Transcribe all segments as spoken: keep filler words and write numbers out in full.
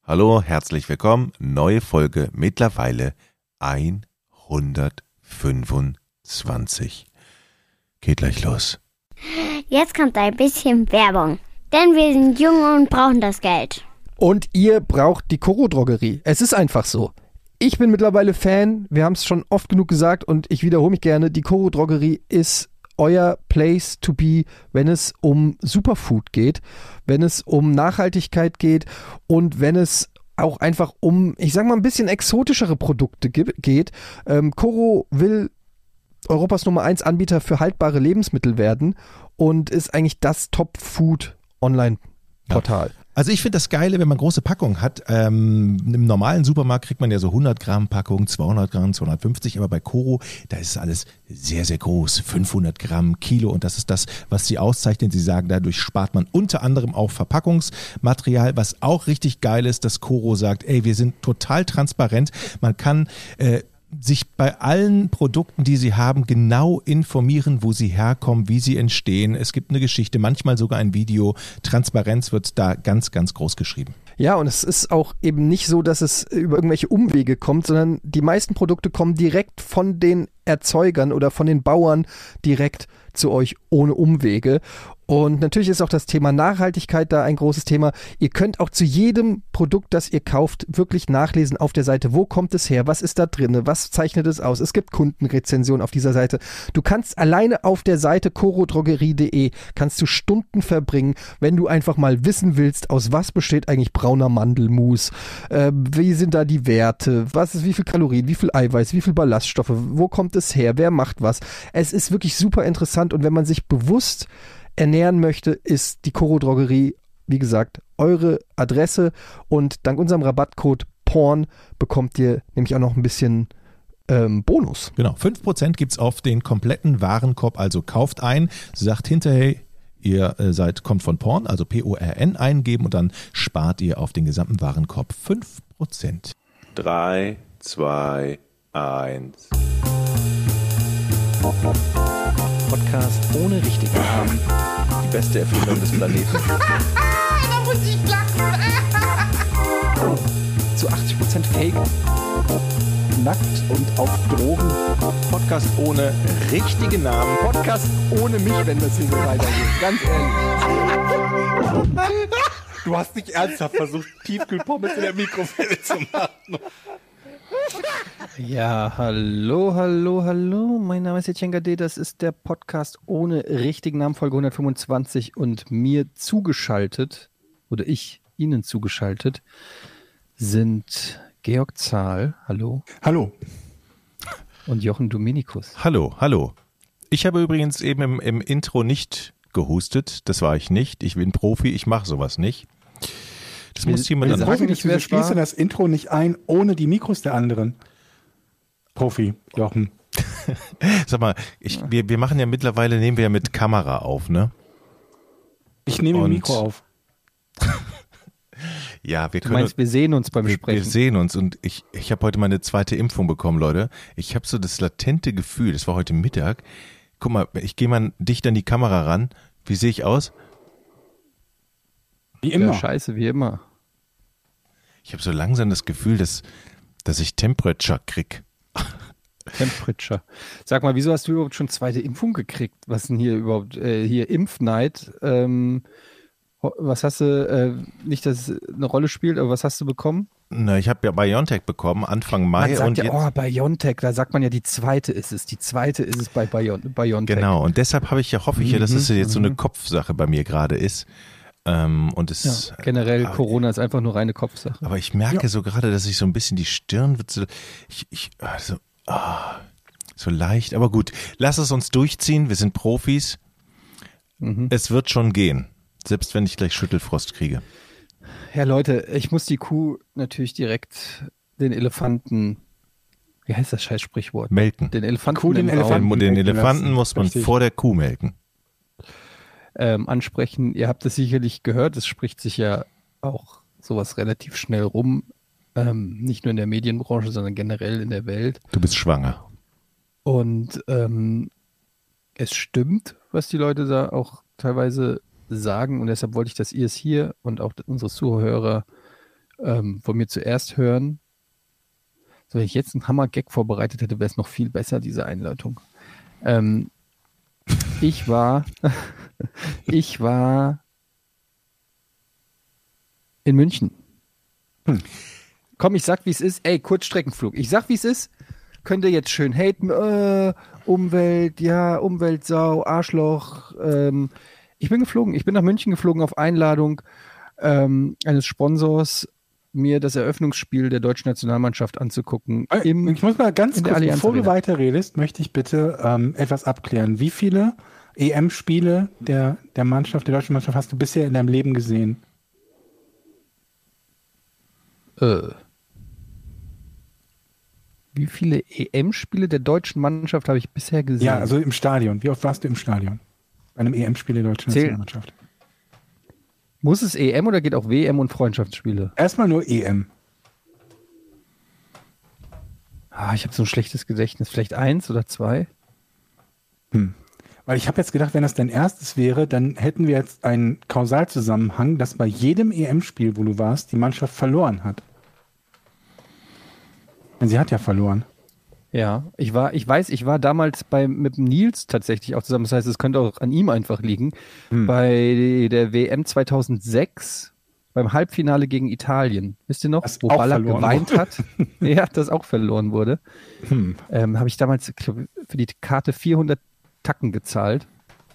Hallo, herzlich willkommen. Neue Folge, mittlerweile hundertfünfundzwanzig. Geht gleich los. Jetzt kommt ein bisschen Werbung, denn wir sind jung und brauchen das Geld. Und ihr braucht die Koro Drogerie. Es ist einfach so. Ich bin mittlerweile Fan, wir haben es schon oft genug gesagt und ich wiederhole mich gerne, die Koro Drogerie ist euer Place to be, wenn es um Superfood geht, wenn es um Nachhaltigkeit geht und wenn es auch einfach um, ich sag mal, ein bisschen exotischere Produkte ge- geht. Ähm, Koro will Europas Nummer eins Anbieter für haltbare Lebensmittel werden und ist eigentlich das Top-Food-Online-Portal. Ja. Also ich finde das Geile, wenn man große Packungen hat. Ähm, im normalen Supermarkt kriegt man ja so hundert Gramm Packungen, zweihundert Gramm, zweihundertfünfzig, aber bei Koro, da ist alles sehr, sehr groß. fünfhundert Gramm, Kilo, und das ist das, was sie auszeichnen. Sie sagen, dadurch spart man unter anderem auch Verpackungsmaterial, was auch richtig geil ist, dass Koro sagt, ey, wir sind total transparent. Man kann äh, sich bei allen Produkten, die sie haben, genau informieren, wo sie herkommen, wie sie entstehen. Es gibt eine Geschichte, manchmal sogar ein Video. Transparenz wird da ganz, ganz groß geschrieben. Ja, und es ist auch eben nicht so, dass es über irgendwelche Umwege kommt, sondern die meisten Produkte kommen direkt von den Erzeugern oder von den Bauern direkt zu euch ohne Umwege. Und natürlich ist auch das Thema Nachhaltigkeit da ein großes Thema. Ihr könnt auch zu jedem Produkt, das ihr kauft, wirklich nachlesen auf der Seite, wo kommt es her, was ist da drin, was zeichnet es aus. Es gibt Kundenrezensionen auf dieser Seite. Du kannst alleine auf der Seite korodrogerie punkt de kannst du Stunden verbringen, wenn du einfach mal wissen willst, aus was besteht eigentlich brauner Mandelmus, äh, wie sind da die Werte, was ist, wie viel Kalorien, wie viel Eiweiß, wie viel Ballaststoffe, wo kommt es her, wer macht was. Es ist wirklich super interessant und wenn man sich bewusst ernähren möchte, ist die Koro Drogerie, wie gesagt, eure Adresse und dank unserem Rabattcode PORN bekommt ihr nämlich auch noch ein bisschen ähm, Bonus. Genau, fünf Prozent gibt es auf den kompletten Warenkorb, also kauft ein, sagt hinterher, ihr äh, seid, kommt von Porn, also P O R N eingeben und dann spart ihr auf den gesamten Warenkorb fünf Prozent. drei, zwei, eins. Podcast ohne richtigen Namen. Die beste Erfindung des Planeten. Da muss ich lachen. Zu achtzig Prozent Fake. Nackt und auf Drogen. Podcast ohne richtigen Namen. Podcast ohne mich, wenn das hier so weitergeht. Ganz ehrlich. Du hast nicht ernsthaft versucht, Tiefkühlpommes in der Mikrowelle zu machen. Ja, hallo, hallo, hallo. Mein Name ist Etienne Gade. Das ist der Podcast ohne richtigen Namen, Folge hundertfünfundzwanzig. Und mir zugeschaltet, oder ich Ihnen zugeschaltet, sind Georg Zahl, hallo. Hallo. Und Jochen Dominikus. Hallo, hallo. Ich habe übrigens eben im, im Intro nicht gehustet. Das war ich nicht. Ich bin Profi, ich mache sowas nicht. Das Wir- muss jemand wir anders. sagen Profi, nicht, du wer es spielst war. du das Intro nicht ein, ohne die Mikros der anderen. Profi, Jochen. Sag mal, ich, wir, wir machen ja mittlerweile, nehmen wir ja mit Kamera auf, ne? Ich nehme Und- ein Mikro auf. Ja, wir Du können. meinst, wir sehen uns beim wir, wir Sprechen. sehen uns und ich, ich habe heute meine zweite Impfung bekommen, Leute. Ich habe so das latente Gefühl, das war heute Mittag. Guck mal, ich gehe mal dicht an die Kamera ran. Wie sehe ich aus? Wie Ja, immer. scheiße, wie immer. Ich habe so langsam das Gefühl, dass, dass ich Temperature krieg. Temperature. Sag mal, wieso hast du überhaupt schon zweite Impfung gekriegt? Was denn hier überhaupt, äh, hier Impfneid? Ähm, ho- was hast du, äh, nicht, dass es eine Rolle spielt, aber was hast du bekommen? Na, ich habe ja BioNTech bekommen, Anfang Mai. Man sagt und ja, jetzt, oh, BioNTech, da sagt man ja, die zweite ist es. Die zweite ist es bei Bion BioNTech. Genau, und deshalb habe ich ja, hoffe ich ja, dass es jetzt so eine mhm. Kopfsache bei mir gerade ist. Ähm, und es, Ja, generell, aber- Corona ist einfach nur reine Kopfsache. Aber ich merke so gerade, dass ich so ein bisschen die Stirn wird so, ich, ich, also, ah, so leicht. Aber gut, lass es uns durchziehen. Wir sind Profis. Mhm. Es wird schon gehen. Selbst wenn ich gleich Schüttelfrost kriege. Ja, Leute, ich muss die Kuh natürlich direkt den Elefanten, wie heißt das scheiß Sprichwort? Melken. Den Elefanten, Kuh den im Raum, Elefanten. Den, den melken Elefanten lassen. muss man Richtig. vor der Kuh melken. ähm, ansprechen. Ihr habt es sicherlich gehört, es spricht sich ja auch sowas relativ schnell rum. Ähm, nicht nur in der Medienbranche, sondern generell in der Welt. Du bist schwanger. Und ähm, es stimmt, was die Leute da auch teilweise sagen. Und deshalb wollte ich, dass ihr es hier und auch unsere Zuhörer ähm, wollen wir zuerst hören. So, wenn ich jetzt einen Hammer-Gag vorbereitet hätte, wäre es noch viel besser, diese Einleitung. Ähm, ich war, ich war in München. Hm. Komm, ich sag, wie es ist. Ey, Kurzstreckenflug. Ich sag, wie es ist. Könnt ihr jetzt schön haten. Äh, Umwelt, ja, Umweltsau, Arschloch. Ähm, ich bin geflogen. Ich bin nach München geflogen auf Einladung ähm, eines Sponsors, mir das Eröffnungsspiel der deutschen Nationalmannschaft anzugucken. Im, ich muss mal ganz kurz, bevor du Arena. weiterredest, möchte ich bitte ähm, etwas abklären. Wie viele E M-Spiele der, der Mannschaft, der deutschen Mannschaft hast du bisher in deinem Leben gesehen? Äh. Wie viele E M-Spiele der deutschen Mannschaft habe ich bisher gesehen? Ja, also im Stadion. Wie oft warst du im Stadion? Bei einem E M-Spiel der deutschen Zähl- Nationalmannschaft. Muss es E M oder geht auch W M und Freundschaftsspiele? Erstmal nur E M. Ah, ich habe so ein schlechtes Gedächtnis. Vielleicht eins oder zwei? Hm. Weil ich habe jetzt gedacht, wenn das dein erstes wäre, dann hätten wir jetzt einen Kausalzusammenhang, dass bei jedem E M-Spiel, wo du warst, die Mannschaft verloren hat. Denn sie hat ja verloren. Ja, ich war, ich weiß, ich war damals bei, mit dem Nils tatsächlich auch zusammen. Das heißt, es könnte auch an ihm einfach liegen. Hm. Bei der W M zweitausendsechs, beim Halbfinale gegen Italien. Wisst ihr noch, Das wo auch Ballack verloren geweint wurde. hat? Ja, das auch verloren wurde. Hm. Ähm, habe ich damals ich glaub, für die Karte vierhundert Tacken gezahlt.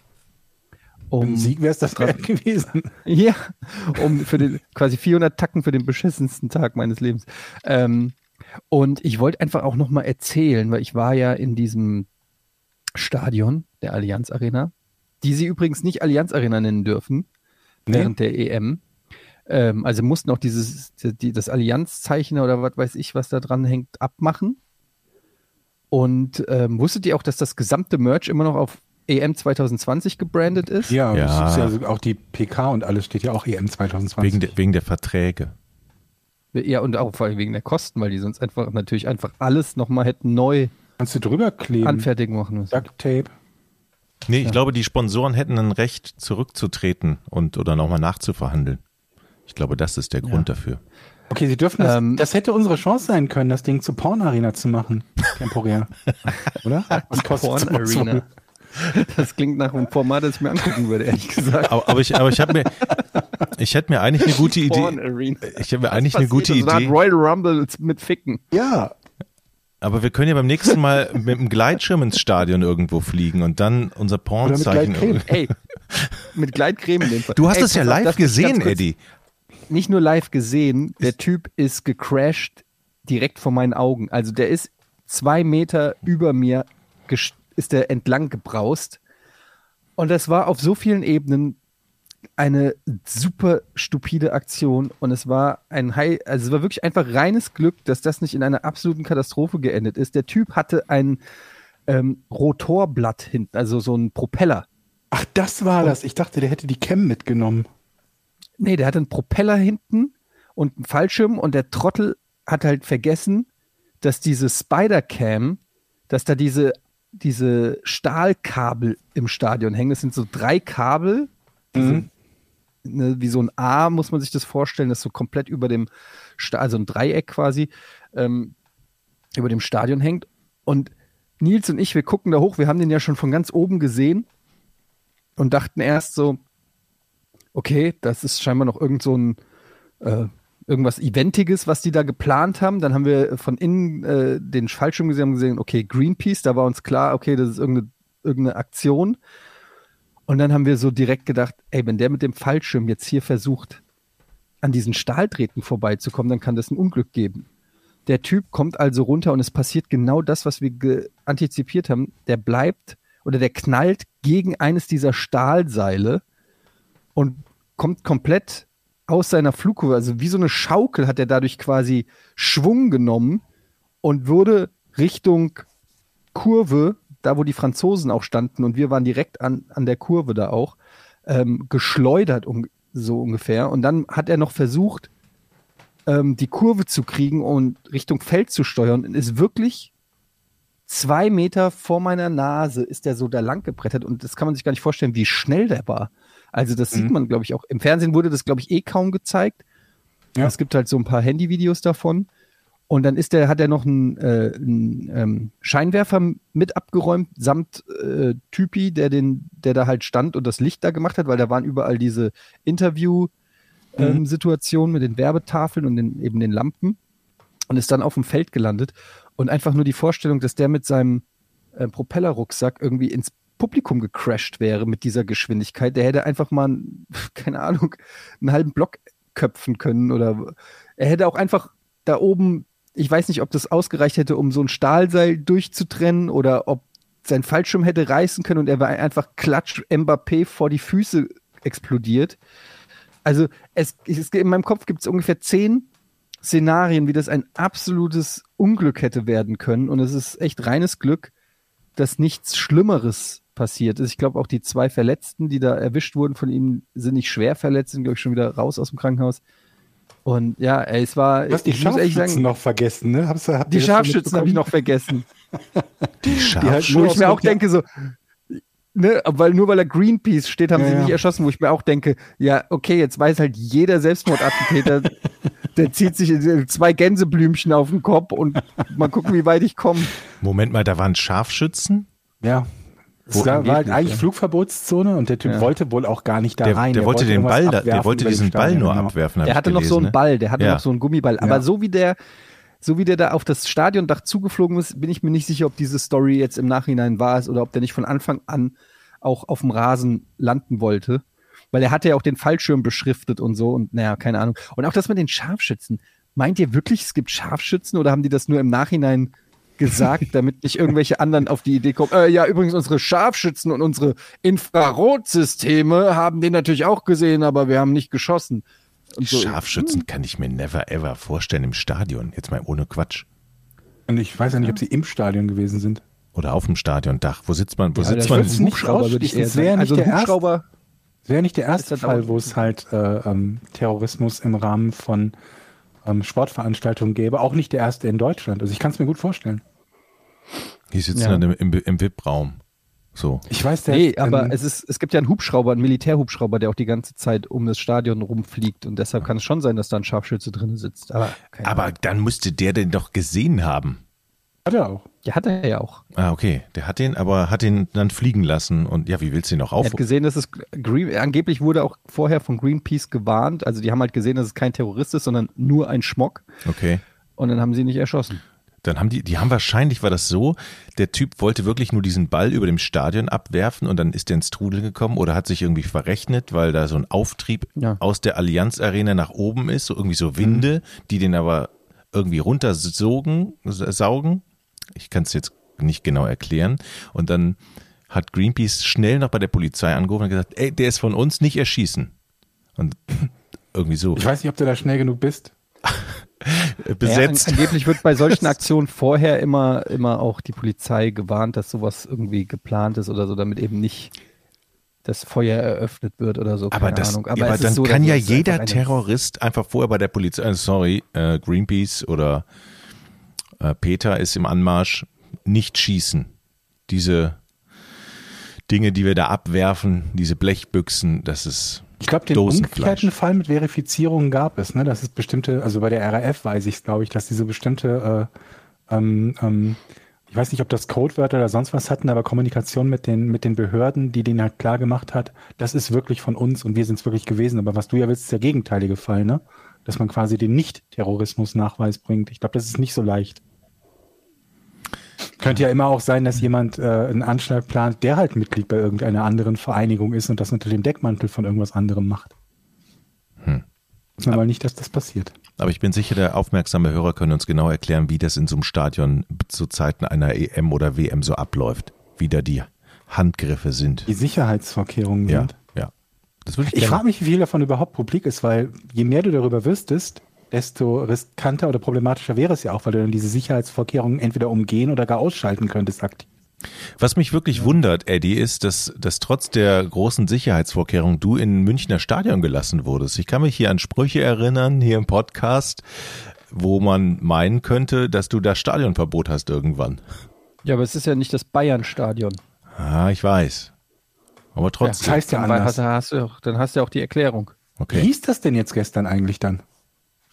Um, Ein Sieg wäre es das wert gewesen. Ja, um für den, quasi vierhundert Tacken für den beschissensten Tag meines Lebens. Ähm, und ich wollte einfach auch nochmal erzählen, weil ich war ja in diesem Stadion der Allianz Arena, die sie übrigens nicht Allianz Arena nennen dürfen, Nee. während der E M. Ähm, also mussten auch dieses, die, das Allianz-Zeichen oder was weiß ich, was da dran hängt, abmachen. Und ähm, wusstet ihr auch, dass das gesamte Merch immer noch auf E M zwanzig zwanzig gebrandet ist? Ja, Ja. das ist ja so, auch die P K und alles steht ja auch E M zwanzig zwanzig. Wegen, de, wegen der Verträge. Ja, und auch vor allem wegen der Kosten, weil die sonst einfach natürlich einfach alles nochmal hätten neu Kannst du drüber kleben? anfertigen machen müssen. Duct Tape. Nee, ich Ja. glaube, die Sponsoren hätten ein Recht, zurückzutreten und oder nochmal nachzuverhandeln. Ich glaube, das ist der Grund dafür. Okay, sie dürfen das, Ähm, das hätte unsere Chance sein können, das Ding zur Porn-Arena zu machen. Temporär. Oder? Was kostet sowas wohl? Porn-Arena. Das klingt nach einem Format, das ich mir angucken würde, ehrlich gesagt. Aber, aber ich, aber ich habe mir, ich hätte mir eigentlich eine gute Idee. Porn-Arena. Ich habe mir eigentlich eine gute So eine Art Idee. Royal Rumble mit Ficken. Ja. Aber wir können ja beim nächsten Mal mit dem Gleitschirm ins Stadion irgendwo fliegen und dann unser Pornzeichen. Gleitcreme. Ey, mit Gleitcreme in dem Fall. Du hast Ey, es ja pass auf, live darf ich ganz gesehen, kurz- Eddie. Nicht nur live gesehen, der Typ ist gecrashed direkt vor meinen Augen. Also der ist zwei Meter über mir, ges- ist der entlang gebraust. Und das war auf so vielen Ebenen eine super stupide Aktion. Und es war ein High, also es war wirklich einfach reines Glück, dass das nicht in einer absoluten Katastrophe geendet ist. Der Typ hatte ein ähm, Rotorblatt hinten, also so ein Propeller. Ach, das war das. Ich dachte, der hätte die Cam mitgenommen. Nee, der hatte einen Propeller hinten und einen Fallschirm und der Trottel hat halt vergessen, dass diese Spider-Cam, dass da diese, diese Stahlkabel im Stadion hängen. Das sind so drei Kabel, Mhm. ne, wie so ein A, muss man sich das vorstellen, das so komplett über dem, Sta- also ein Dreieck quasi, ähm, über dem Stadion hängt. Und Nils und ich, wir gucken da hoch, wir haben den ja schon von ganz oben gesehen und dachten erst so, okay, das ist scheinbar noch irgend so ein äh, irgendwas Eventiges, was die da geplant haben. Dann haben wir von innen äh, den Fallschirm gesehen, haben gesehen, okay, Greenpeace, da war uns klar, okay, das ist irgendeine, irgendeine Aktion. Und dann haben wir so direkt gedacht, ey, wenn der mit dem Fallschirm jetzt hier versucht, an diesen Stahldrähten vorbeizukommen, dann kann das ein Unglück geben. Der Typ kommt also runter und es passiert genau das, was wir ge- antizipiert haben. Der bleibt oder der knallt gegen eines dieser Stahlseile und kommt komplett aus seiner Flugkurve, also wie so eine Schaukel hat er dadurch quasi Schwung genommen und wurde Richtung Kurve, da wo die Franzosen auch standen und wir waren direkt an, an der Kurve da auch, ähm, geschleudert um, so ungefähr. Und dann hat er noch versucht, ähm, die Kurve zu kriegen und Richtung Feld zu steuern und ist wirklich zwei Meter vor meiner Nase ist der so da lang gebrettert und das kann man sich gar nicht vorstellen, wie schnell der war. Also das sieht man, glaube ich, auch. Im Fernsehen wurde das, glaube ich, eh kaum gezeigt. Ja. Es gibt halt so ein paar Handyvideos davon. Und dann ist der, hat er noch einen, äh, einen ähm, Scheinwerfer mit abgeräumt, samt äh, Typi, der den, der da halt stand und das Licht da gemacht hat, weil da waren überall diese Interview-Situationen ähm, mit den Werbetafeln und den, eben den Lampen und ist dann auf dem Feld gelandet. Und einfach nur die Vorstellung, dass der mit seinem äh, Propellerrucksack irgendwie ins Publikum gecrashed wäre mit dieser Geschwindigkeit, der hätte einfach mal, keine Ahnung, einen halben Block köpfen können oder er hätte auch einfach da oben, ich weiß nicht, ob das ausgereicht hätte, um so ein Stahlseil durchzutrennen oder ob sein Fallschirm hätte reißen können und er war einfach klatsch Mbappé vor die Füße explodiert. Also es, es in meinem Kopf gibt es ungefähr zehn Szenarien, wie das ein absolutes Unglück hätte werden können und es ist echt reines Glück, dass nichts Schlimmeres passiert ist. Ich glaube auch die zwei Verletzten, die da erwischt wurden von ihm, sind nicht schwer verletzt, sind glaube ich schon wieder raus aus dem Krankenhaus. Und ja, ey, es war. Du hast die ich muss ehrlich Scharfschützen sagen, noch vergessen, ne? Hab's, habt die ihr das schon Scharfschützen habe ich noch vergessen. Die Die halt, Scharfschützen. wo ich mir auch ja. denke, so, ne, weil nur weil er Greenpeace steht, haben Ja, sie ja. nicht erschossen, wo ich mir auch denke, ja, okay, jetzt weiß halt jeder Selbstmordattentäter, der zieht sich zwei Gänseblümchen auf den Kopf und mal gucken, wie weit ich komme. Moment mal, da waren Scharfschützen? Ja. Es Wo war, war halt angeblich, eigentlich ja. Flugverbotszone und der Typ Ja. wollte wohl auch gar nicht da Der, rein. der wollte den irgendwas Ball, da, der abwerfen wollte über diesen dem Ball Stadion, nur genau. abwerfen. hab Der ich hatte noch gelesen, so einen ne? Ball, der hatte Ja. noch so einen Gummiball. Aber Ja. so wie der, so wie der da auf das Stadiondach zugeflogen ist, bin ich mir nicht sicher, ob diese Story jetzt im Nachhinein wahr ist oder ob der nicht von Anfang an auch auf dem Rasen landen wollte. Weil er hatte ja auch den Fallschirm beschriftet und so und naja, keine Ahnung. Und auch das mit den Scharfschützen. Meint ihr wirklich, es gibt Scharfschützen oder haben die das nur im Nachhinein gesagt, damit nicht irgendwelche anderen auf die Idee kommen? Äh, ja, übrigens, unsere Scharfschützen und unsere Infrarotsysteme haben den natürlich auch gesehen, aber wir haben nicht geschossen. Und so. Scharfschützen kann ich mir never ever vorstellen im Stadion. Jetzt mal ohne Quatsch. Und ich weiß ja nicht, ob sie im Stadion gewesen sind. Oder auf dem Stadiondach. Wo sitzt man? Wo Ja, sitzt das man? wird's nicht Hubschrauber würde ich ausschließen. eher Es wäre sagen. nicht Also ein der erste- Hubschrauber. Das wäre nicht der erste Ist das Fall, auch- wo es halt äh, ähm, Terrorismus im Rahmen von ähm, Sportveranstaltungen gäbe. Auch nicht der erste in Deutschland. Also ich kann es mir gut vorstellen. Die sitzen Ja. dann im, im, im V I P-Raum. So. Ich weiß, der Nee, aber ähm, es, ist, es gibt ja einen Hubschrauber, einen Militärhubschrauber, der auch die ganze Zeit um das Stadion rumfliegt und deshalb kann es schon sein, dass da ein Scharfschütze drin sitzt. Aber, keine Aber Ahnung. dann müsste der den doch gesehen haben. hat er auch. Ja, hat er ja auch. Ah, okay. Der hat den, aber hat den dann fliegen lassen. Und ja, wie willst du ihn noch Er auf? hat gesehen, dass es Green, angeblich wurde auch vorher von Greenpeace gewarnt. Also die haben halt gesehen, dass es kein Terrorist ist, sondern nur ein Schmock. Okay. Und dann haben sie ihn nicht erschossen. Dann haben die, die haben wahrscheinlich, war das so, der Typ wollte wirklich nur diesen Ball über dem Stadion abwerfen und dann ist der ins Trudeln gekommen oder hat sich irgendwie verrechnet, weil da so ein Auftrieb Ja. aus der Allianz Arena nach oben ist, so irgendwie so Winde, die den aber irgendwie runtersogen, saugen. Ich kann es jetzt nicht genau erklären. Und dann hat Greenpeace schnell noch bei der Polizei angerufen und gesagt, ey, der ist von uns, nicht erschießen. Und irgendwie so Ich weiß nicht, ob du da schnell genug bist. besetzt. Ja, an, angeblich wird bei solchen Aktionen vorher immer, immer auch die Polizei gewarnt, dass sowas irgendwie geplant ist oder so, damit eben nicht das Feuer eröffnet wird oder so. Aber, Keine das, Ahnung. ja, Aber aber es ist dann so, kann dass ja es jeder einfach eine- Terrorist einfach vorher bei der Polizei, äh, sorry, äh, Greenpeace oder äh, Peter ist im Anmarsch, nicht schießen. Diese Dinge, die wir da abwerfen, diese Blechbüchsen, das ist Ich glaube, den Dosenfleisch. umgekehrten Fall mit Verifizierungen gab es, ne? Das ist bestimmte, also bei der R A F weiß ich es, glaube ich, dass diese bestimmte, äh, ähm, ähm, ich weiß nicht, ob das Codewörter oder sonst was hatten, aber Kommunikation mit den, mit den Behörden, die denen halt klar gemacht hat, das ist wirklich von uns und wir sind es wirklich gewesen. Aber was du ja willst, ist der gegenteilige Fall, ne? Dass man quasi den Nicht-Terrorismus-Nachweis bringt. Ich glaube, das ist nicht so leicht. Könnte ja immer auch sein, dass jemand äh, einen Anschlag plant, der halt Mitglied bei irgendeiner anderen Vereinigung ist und das unter dem Deckmantel von irgendwas anderem macht. Hm. Wissen wir mal nicht, dass das passiert. Aber ich bin sicher, der aufmerksame Hörer können uns genau erklären, wie das in so einem Stadion zu Zeiten einer E M oder W M so abläuft. Wie da die Handgriffe sind. Die Sicherheitsvorkehrungen Ja, sind. ja. Das würde ich, Ich gerne. frage mich, wie viel davon überhaupt publik ist, weil je mehr du darüber wüsstest, desto riskanter oder problematischer wäre es ja auch, weil du dann diese Sicherheitsvorkehrungen entweder umgehen oder gar ausschalten könntest aktiv. Was mich wirklich wundert, Eddie, ist, dass, dass trotz der großen Sicherheitsvorkehrungen du in ein Münchner Stadion gelassen wurdest. Ich kann mich hier an Sprüche erinnern, hier im Podcast, wo man meinen könnte, dass du das Stadionverbot hast irgendwann. Ja, aber es ist ja nicht das Bayern-Stadion. Ah, ich weiß. Aber Das trotzdem. heißt ja Dann anders. hast, du- hast du auch, dann hast du ja auch die Erklärung. Wie Okay. hieß das denn jetzt gestern eigentlich dann?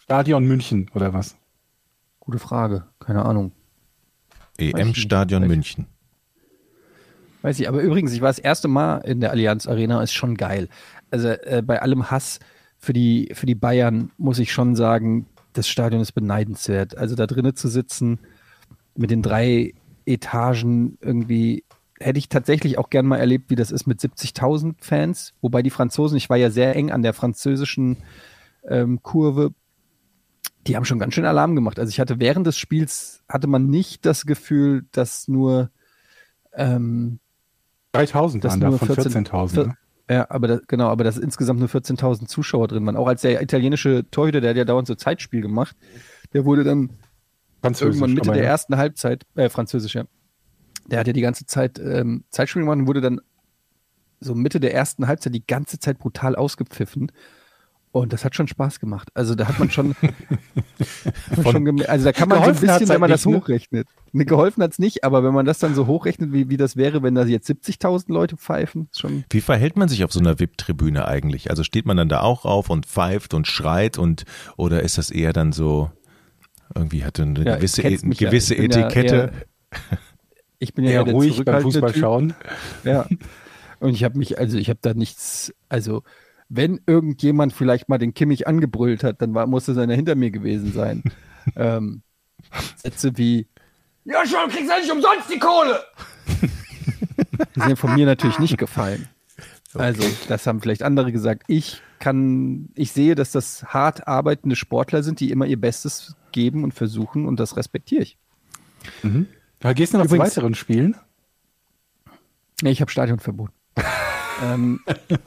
Stadion München oder was? Gute Frage, keine Ahnung. E M-Stadion München. Weiß ich, aber übrigens, ich war das erste Mal in der Allianz Arena, ist schon geil. Also äh, bei allem Hass für die, für die Bayern muss ich schon sagen, das Stadion ist beneidenswert. Also da drinnen zu sitzen mit den drei Etagen irgendwie, hätte ich tatsächlich auch gern mal erlebt, wie das ist mit siebzigtausend Fans. Wobei die Franzosen, ich war ja sehr eng an der französischen ähm, Kurve, die haben schon ganz schön Alarm gemacht. Also ich hatte während des Spiels, hatte man nicht das Gefühl, dass nur ähm, dreitausend waren da von vierzehntausend. Ne? Ja, aber das, genau, aber dass insgesamt nur vierzehntausend Zuschauer drin waren. Auch als der italienische Torhüter, der hat ja dauernd so Zeitspiel gemacht, der wurde dann irgendwann Mitte der ja. ersten Halbzeit, äh, französisch, ja. Der hat ja die ganze Zeit ähm, Zeitspiel gemacht und wurde dann so Mitte der ersten Halbzeit die ganze Zeit brutal ausgepfiffen. Und das hat schon Spaß gemacht. Also da hat man schon, hat man schon gem- also da kann man so ein bisschen, wenn man das nicht, hochrechnet. Ne? Geholfen hat es nicht, aber wenn man das dann so hochrechnet, wie, wie das wäre, wenn da jetzt siebzigtausend Leute pfeifen, ist schon. Wie verhält man sich auf so einer V I P-Tribüne eigentlich? Also steht man dann da auch auf und pfeift und schreit und oder ist das eher dann so, irgendwie hat eine ja, gewisse, e- eine gewisse ja. Etikette? Ja eher, ich bin ja eher, eher ruhig beim Fußball typ. schauen. Ja. Und ich habe mich, also ich habe da nichts, also wenn irgendjemand vielleicht mal den Kimmich angebrüllt hat, dann war, musste seiner hinter mir gewesen sein. ähm, Sätze wie, ja schon, kriegst du nicht umsonst die Kohle! Die sind von mir natürlich nicht gefallen. Okay. Also, das haben vielleicht andere gesagt. Ich kann, ich sehe, dass das hart arbeitende Sportler sind, die immer ihr Bestes geben und versuchen und das respektiere ich. Mhm. Da gehst du noch Übrigens, zu weiteren Spielen? Nee, ich habe Stadionverbot. ähm,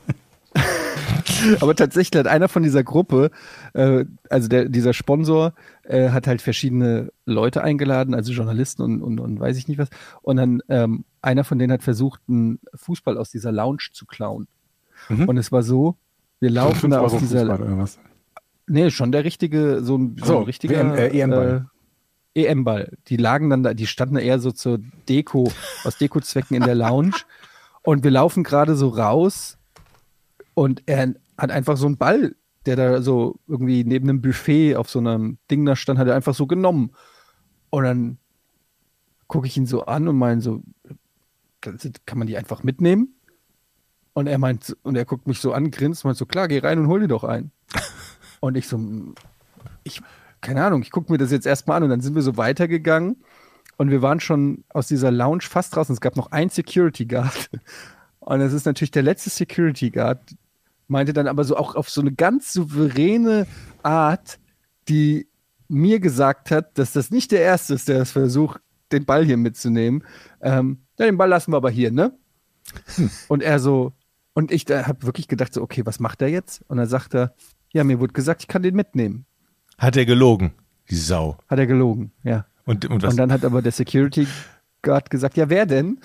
Aber tatsächlich hat einer von dieser Gruppe, äh, also der, dieser Sponsor, äh, hat halt verschiedene Leute eingeladen, also Journalisten und, und, und weiß ich nicht was. Und dann ähm, einer von denen hat versucht, einen Fußball aus dieser Lounge zu klauen. Mhm. Und es war so, wir laufen da aus dieser... Oder was? Nee, schon der richtige, so ein, so so, ein richtiger... Äh, E M-Ball. Äh, E M-Ball. Die lagen dann da, die standen eher so zur Deko, aus Dekozwecken in der Lounge. Und wir laufen gerade so raus und er hat einfach so einen Ball, der da so irgendwie neben einem Buffet auf so einem Ding da stand, hat er einfach so genommen. Und dann gucke ich ihn so an und meine so, kann man die einfach mitnehmen? Und er meint, und er guckt mich so an, grinst, meint so, klar, geh rein und hol dir doch einen. Und ich so, ich, keine Ahnung, ich gucke mir das jetzt erstmal an und dann sind wir so weitergegangen und wir waren schon aus dieser Lounge fast draußen. Es gab noch einen Security Guard. Und das ist natürlich der letzte Security Guard, meinte dann aber so auch auf so eine ganz souveräne Art, die mir gesagt hat, dass das nicht der Erste ist, der das versucht, den Ball hier mitzunehmen. Ähm, ja, den Ball lassen wir aber hier, ne? Hm. Und er so, und ich habe wirklich gedacht so, okay, was macht er jetzt? Und dann sagt er, ja, mir wurde gesagt, ich kann den mitnehmen. Hat er gelogen, die Sau? Hat er gelogen, ja. Und, und, was? Und dann hat aber der Security Guard gesagt, ja, wer denn?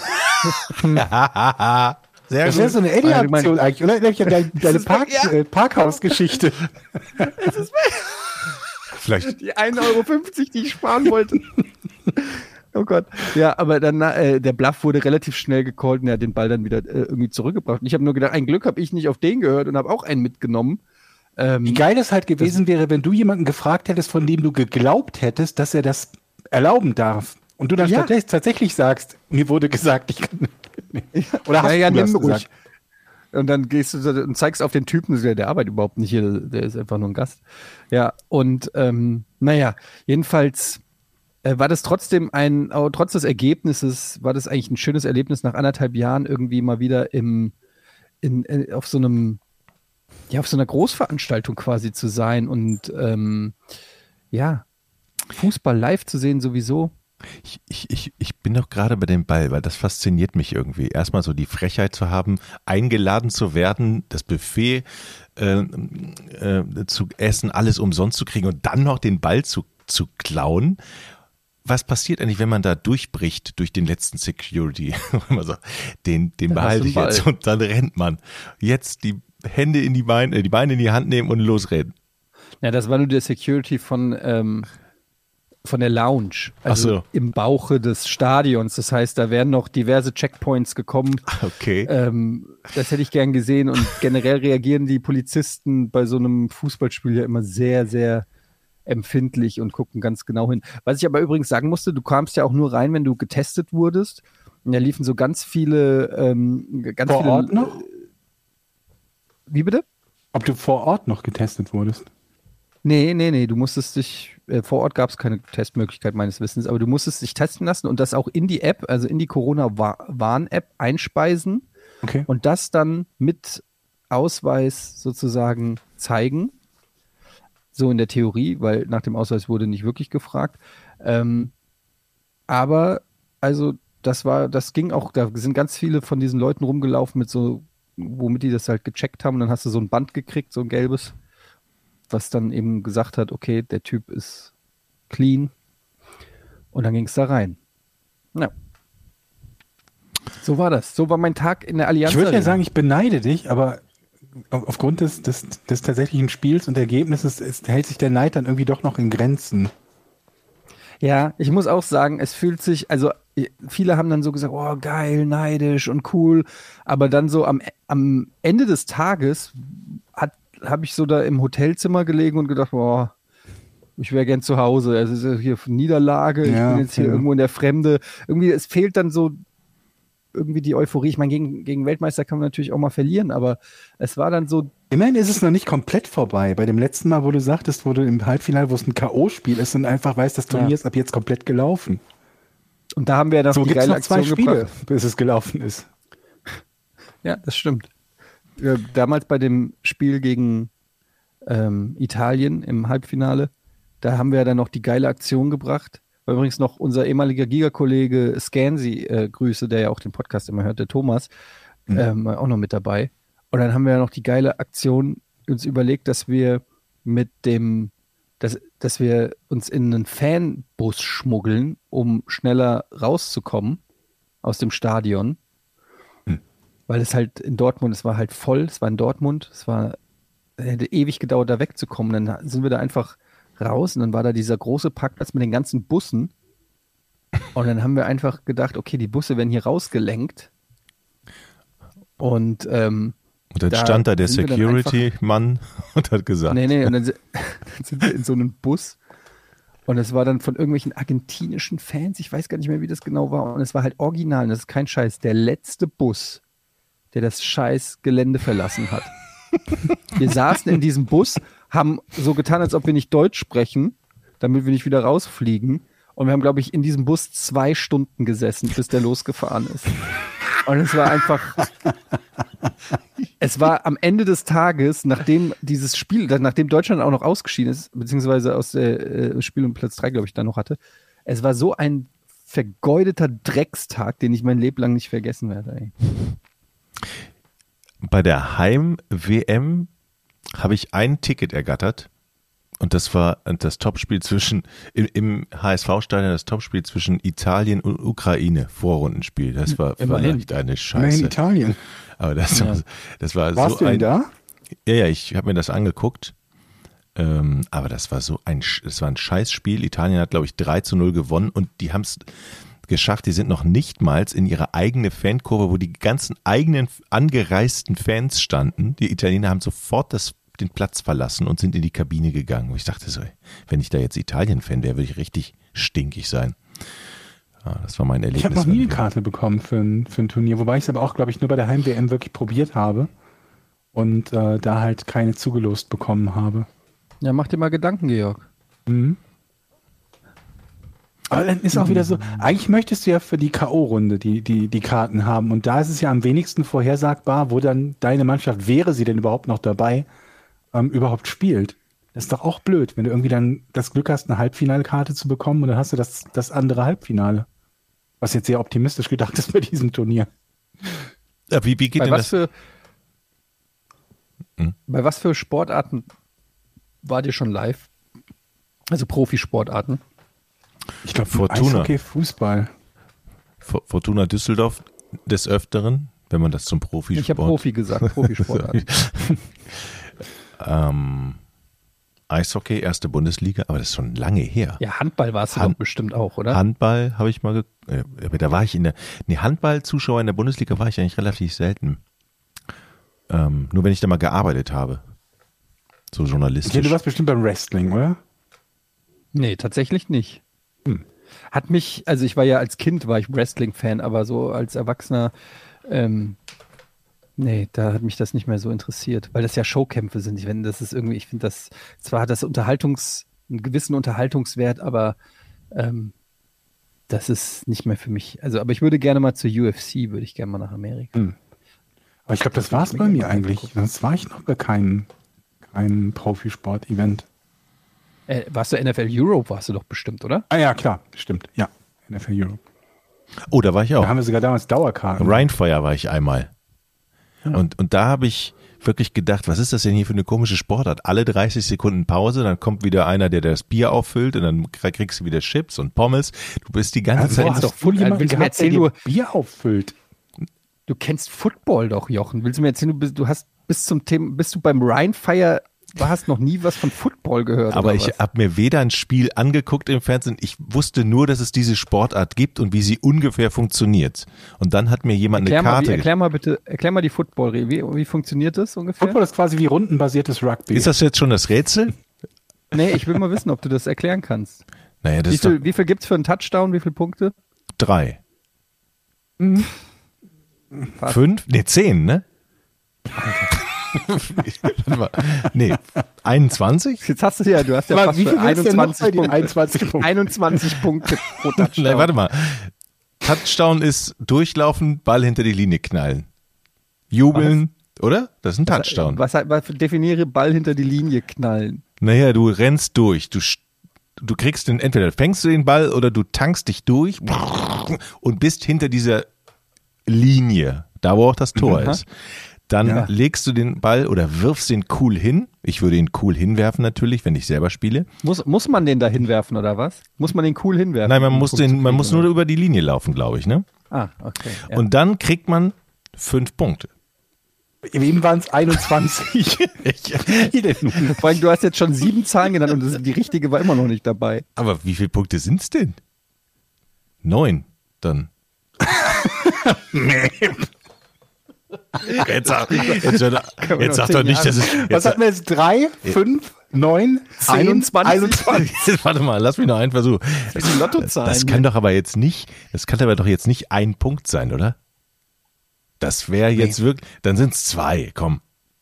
Sehr das wäre so eine Eddie-Aktion eigentlich, oder? Deine, deine Park, ja. äh, Parkhausgeschichte. Vielleicht. Die ein Euro fünfzig, die ich sparen wollte. Oh Gott. Ja, aber dann, äh, der Bluff wurde relativ schnell gecallt und er hat den Ball dann wieder äh, irgendwie zurückgebracht. Und ich habe nur gedacht, ein Glück habe ich nicht auf den gehört und habe auch einen mitgenommen. Ähm, Wie geil es halt gewesen wäre, wenn du jemanden gefragt hättest, von dem du geglaubt hättest, dass er das erlauben darf. Und du dann ja. statt- tatsächlich sagst, mir wurde gesagt, ich kann nicht. Oder hast ja, du ja, das nimm gesagt? Ruhig. Und dann gehst du und zeigst auf den Typen, der, der arbeitet überhaupt nicht hier, der ist einfach nur ein Gast. Ja, und ähm, naja, jedenfalls äh, war das trotzdem ein, auch trotz des Ergebnisses, war das eigentlich ein schönes Erlebnis, nach anderthalb Jahren irgendwie mal wieder im, in, in, auf so einem, ja, auf so einer Großveranstaltung quasi zu sein und ähm, ja, Fußball live zu sehen sowieso. Ich, ich, ich, ich bin doch gerade bei dem Ball, weil das fasziniert mich irgendwie. Erstmal so die Frechheit zu haben, eingeladen zu werden, das Buffet äh, äh, zu essen, alles umsonst zu kriegen und dann noch den Ball zu, zu klauen. Was passiert eigentlich, wenn man da durchbricht durch den letzten Security? Also, den den behalte ich jetzt und dann rennt man. Jetzt die Hände in die Beine, die Beine in die Hand nehmen und losrennen. Ja, das war nur der Security von ähm von der Lounge, also so. im Bauche des Stadions. Das heißt, da wären noch diverse Checkpoints gekommen. Okay. Ähm, das hätte ich gern gesehen und generell reagieren die Polizisten bei so einem Fußballspiel ja immer sehr, sehr empfindlich und gucken ganz genau hin. Was ich aber übrigens sagen musste, du kamst ja auch nur rein, wenn du getestet wurdest. Und da liefen so ganz viele, ähm, ganz Vor viele. Ort noch? Wie bitte? Ob du vor Ort noch getestet wurdest? Nee, nee, nee, du musstest dich, äh, vor Ort gab es keine Testmöglichkeit meines Wissens, aber du musstest dich testen lassen und das auch in die App, also in die Corona-Warn-App einspeisen Okay. und das dann mit Ausweis sozusagen zeigen. So in der Theorie, weil nach dem Ausweis wurde nicht wirklich gefragt. Ähm, aber, also, das war, das ging auch, da sind ganz viele von diesen Leuten rumgelaufen mit so, womit die das halt gecheckt haben und dann hast du so ein Band gekriegt, so ein gelbes, was dann eben gesagt hat, okay, der Typ ist clean und dann ging es da rein. Ja. So war das. So war mein Tag in der Allianz. Ich würde ja Arena. sagen, ich beneide dich, aber auf- aufgrund des, des, des tatsächlichen Spiels und Ergebnisses ist, hält sich der Neid dann irgendwie doch noch in Grenzen. Ja, ich muss auch sagen, es fühlt sich, also viele haben dann so gesagt, oh geil, neidisch und cool, aber dann so am, am Ende des Tages habe ich so da im Hotelzimmer gelegen und gedacht, boah, ich wäre gern zu Hause, es ist ja hier Niederlage, ich Ja, bin jetzt hier ja. irgendwo in der Fremde, irgendwie, es fehlt dann so irgendwie die Euphorie, ich meine, gegen, gegen Weltmeister kann man natürlich auch mal verlieren, aber es war dann so, Immerhin ist es noch nicht komplett vorbei. Bei dem letzten Mal, wo du sagtest, wo du im Halbfinale, wo es ein K O-Spiel ist und einfach weißt, das Turnier Ja. ist ab jetzt komplett gelaufen. und da haben wir ja noch So die gibt es geile noch zwei Aktion Spiele, gebracht. bis es gelaufen ist. Ja, das stimmt. Ja, damals bei dem Spiel gegen ähm, Italien im Halbfinale, da haben wir ja dann noch die geile Aktion gebracht. War übrigens noch unser ehemaliger Giga-Kollege Scansi, äh, Grüße, der ja auch den Podcast immer hört, der Thomas, Mhm. ähm, auch noch mit dabei. Und dann haben wir ja noch die geile Aktion uns überlegt, dass wir mit dem, dass, dass wir uns in einen Fanbus schmuggeln, um schneller rauszukommen aus dem Stadion. Weil es halt in Dortmund, es war halt voll, es war in Dortmund, es war, es hätte ewig gedauert, da wegzukommen. Dann sind wir da einfach raus und dann war da dieser große Parkplatz mit den ganzen Bussen. Und dann haben wir einfach gedacht, okay, die Busse werden hier rausgelenkt. Und ähm, Und dann Da stand da der sind wir dann Security-Mann und hat gesagt, nee, nee, und dann si- dann sind wir in so einem Bus. Und es war dann von irgendwelchen argentinischen Fans, ich weiß gar nicht mehr, wie das genau war. Und es war halt original, und das ist kein Scheiß, der letzte Bus, der das scheiß Gelände verlassen hat. Wir saßen in diesem Bus, haben so getan, als ob wir nicht Deutsch sprechen, damit wir nicht wieder rausfliegen. Und wir haben, glaube ich, in diesem Bus zwei Stunden gesessen, bis der losgefahren ist. Und es war einfach, es war am Ende des Tages, nachdem dieses Spiel, nachdem Deutschland auch noch ausgeschieden ist, beziehungsweise aus der äh, Spiel um Platz drei, glaube ich, da noch hatte, es war so ein vergeudeter Dreckstag, den ich mein Leben lang nicht vergessen werde. Ey. bei der Heim-W M habe ich ein Ticket ergattert und das war das Topspiel zwischen, im, im H S V-Stadion das Topspiel zwischen Italien und Ukraine, Vorrundenspiel. Das war Immerhin. vielleicht eine Immerhin Scheiße. Italien. Aber das, Ja. war, das war Warst so du denn ein, da? Ja, ja, ich habe mir das angeguckt. Ähm, aber das war so ein, Sch- das war ein Scheißspiel. Italien hat, glaube ich, drei zu null gewonnen und die haben es geschafft. Die sind noch nicht mal in ihre eigene Fankurve, wo die ganzen eigenen angereisten Fans standen. Die Italiener haben sofort das, den Platz verlassen und sind in die Kabine gegangen. Und ich dachte so, ey, wenn ich da jetzt Italien-Fan wäre, würde ich richtig stinkig sein. Ja, das war mein Erlebnis. Ich habe noch nie eine Karte bekommen für ein, für ein Turnier, wobei ich es aber auch, glaube ich, nur bei der Heim-W M wirklich probiert habe und äh, da halt keine zugelost bekommen habe. Ja, mach dir mal Gedanken, Georg. Mhm. Aber dann ist auch wieder so, eigentlich möchtest du ja für die K O-Runde die, die, die Karten haben und da ist es ja am wenigsten vorhersagbar, wo dann deine Mannschaft, wäre sie denn überhaupt noch dabei, ähm, überhaupt spielt. Das ist doch auch blöd, wenn du irgendwie dann das Glück hast, eine Halbfinalkarte zu bekommen und dann hast du das, das andere Halbfinale. Was jetzt sehr optimistisch gedacht ist bei diesem Turnier. Ja, wie, wie geht Bei denn was, das? für, Hm? bei was für Sportarten wart ihr schon live? Also Profisportarten? Ich glaube, Fortuna. Okay, Fußball. Fortuna Düsseldorf des Öfteren, wenn man das zum Profisport... Ich habe Profi gesagt, Profisportarten. ähm, Eishockey, erste Bundesliga, aber das ist schon lange her. Ja, Handball warst du Hand- doch bestimmt auch, oder? Handball habe ich mal, ge- äh, aber da war ich in der, nee, Handball-Zuschauer in der Bundesliga war ich eigentlich relativ selten. Ähm, nur wenn ich da mal gearbeitet habe. So journalistisch. Okay, du warst bestimmt beim Wrestling, oder? Nee, tatsächlich nicht. Hm. Hat mich, also ich war ja als Kind, war ich Wrestling-Fan, aber so als Erwachsener, ähm, nee, da hat mich das nicht mehr so interessiert, weil das ja Showkämpfe sind. Ich finde, das ist irgendwie, ich finde das, zwar hat das Unterhaltungs, einen gewissen Unterhaltungswert, aber ähm, das ist nicht mehr für mich. Also, aber ich würde gerne mal zur U F C, würde ich gerne mal nach Amerika. Hm. Aber ich glaube, das war es bei mir eigentlich. Sonst war ich noch bei keinem kein Profisport-Event. Äh, warst du N F L Europe, warst du doch bestimmt, oder? Ah ja, klar, stimmt. Ja, N F L Europe. Oh, da war ich auch. Da haben wir sogar damals Dauerkarten. Rheinfire war ich einmal. Ja. Und, und da habe ich wirklich gedacht, was ist das denn hier für eine komische Sportart? Alle dreißig Sekunden Pause, dann kommt wieder einer, der das Bier auffüllt und dann kriegst du wieder Chips und Pommes. Du bist die ganze also, Zeit... Hast doch voll jemand willst du gehabt, mir erzählen, der du Bier auffüllt. Du kennst Football doch, Jochen. Willst du mir erzählen, du, bist, du hast bis zum Thema, bist du beim Rheinfire, du hast noch nie was von Football gehört? Aber oder ich was? habe mir weder ein Spiel angeguckt im Fernsehen, ich wusste nur, dass es diese Sportart gibt und wie sie ungefähr funktioniert. Und dann hat mir jemand erklär eine mal, Karte... Wie, erklär mal bitte, erklär mal die Football, wie, wie funktioniert das ungefähr? Football ist quasi wie rundenbasiertes Rugby. Ist das jetzt schon das Rätsel? Nee, ich will mal wissen, ob du das erklären kannst. Naja, das Wie ist doch viel, wie viel gibt es für einen Touchdown, wie viele Punkte? drei. Mhm. Fünf? Nee, zehn, ne? Warte mal. Nee, einundzwanzig? Jetzt hast du ja, du hast ja Aber fast wie viel willst du denn noch einundzwanzig bei den Punkte. einundzwanzig Punkten? einundzwanzig Punkte pro Touchdown. Nein, warte mal. Touchdown ist durchlaufen, Ball hinter die Linie knallen. Jubeln, oder? Das ist ein Touchdown. Was, was, was definiere Ball hinter die Linie knallen? Naja, du rennst durch. Du, du kriegst den, entweder fängst du den Ball oder du tankst dich durch und bist hinter dieser Linie, da wo auch das Tor Mhm. ist. Dann Ja. legst du den Ball oder wirfst den cool hin. Ich würde ihn cool hinwerfen natürlich, wenn ich selber spiele. Muss, muss man den da hinwerfen oder was? Muss man den cool hinwerfen? Nein, man um muss Punkt zu den, man kriegen, muss oder? nur über die Linie laufen, glaube ich, ne? Ah, okay. Ja. Und dann kriegt man fünf Punkte. Wem waren es einundzwanzig? Wie denn nun? Vor allem, du hast jetzt schon sieben Zahlen genannt und das, die richtige war immer noch nicht dabei. Aber wie viele Punkte sind's denn? Neun, dann. Jetzt sag, jetzt, jetzt sag doch nicht, dass es. Was Jetzt, hatten wir jetzt? Drei, fünf, neun, zehn, einundzwanzig? einundzwanzig. warte mal, lass mich noch einen Versuch. Das sind Lottozahlen. Das kann doch aber jetzt nicht, das kann aber doch jetzt nicht ein Punkt sein, oder? Das wäre jetzt wirklich, dann sind's zwei, komm.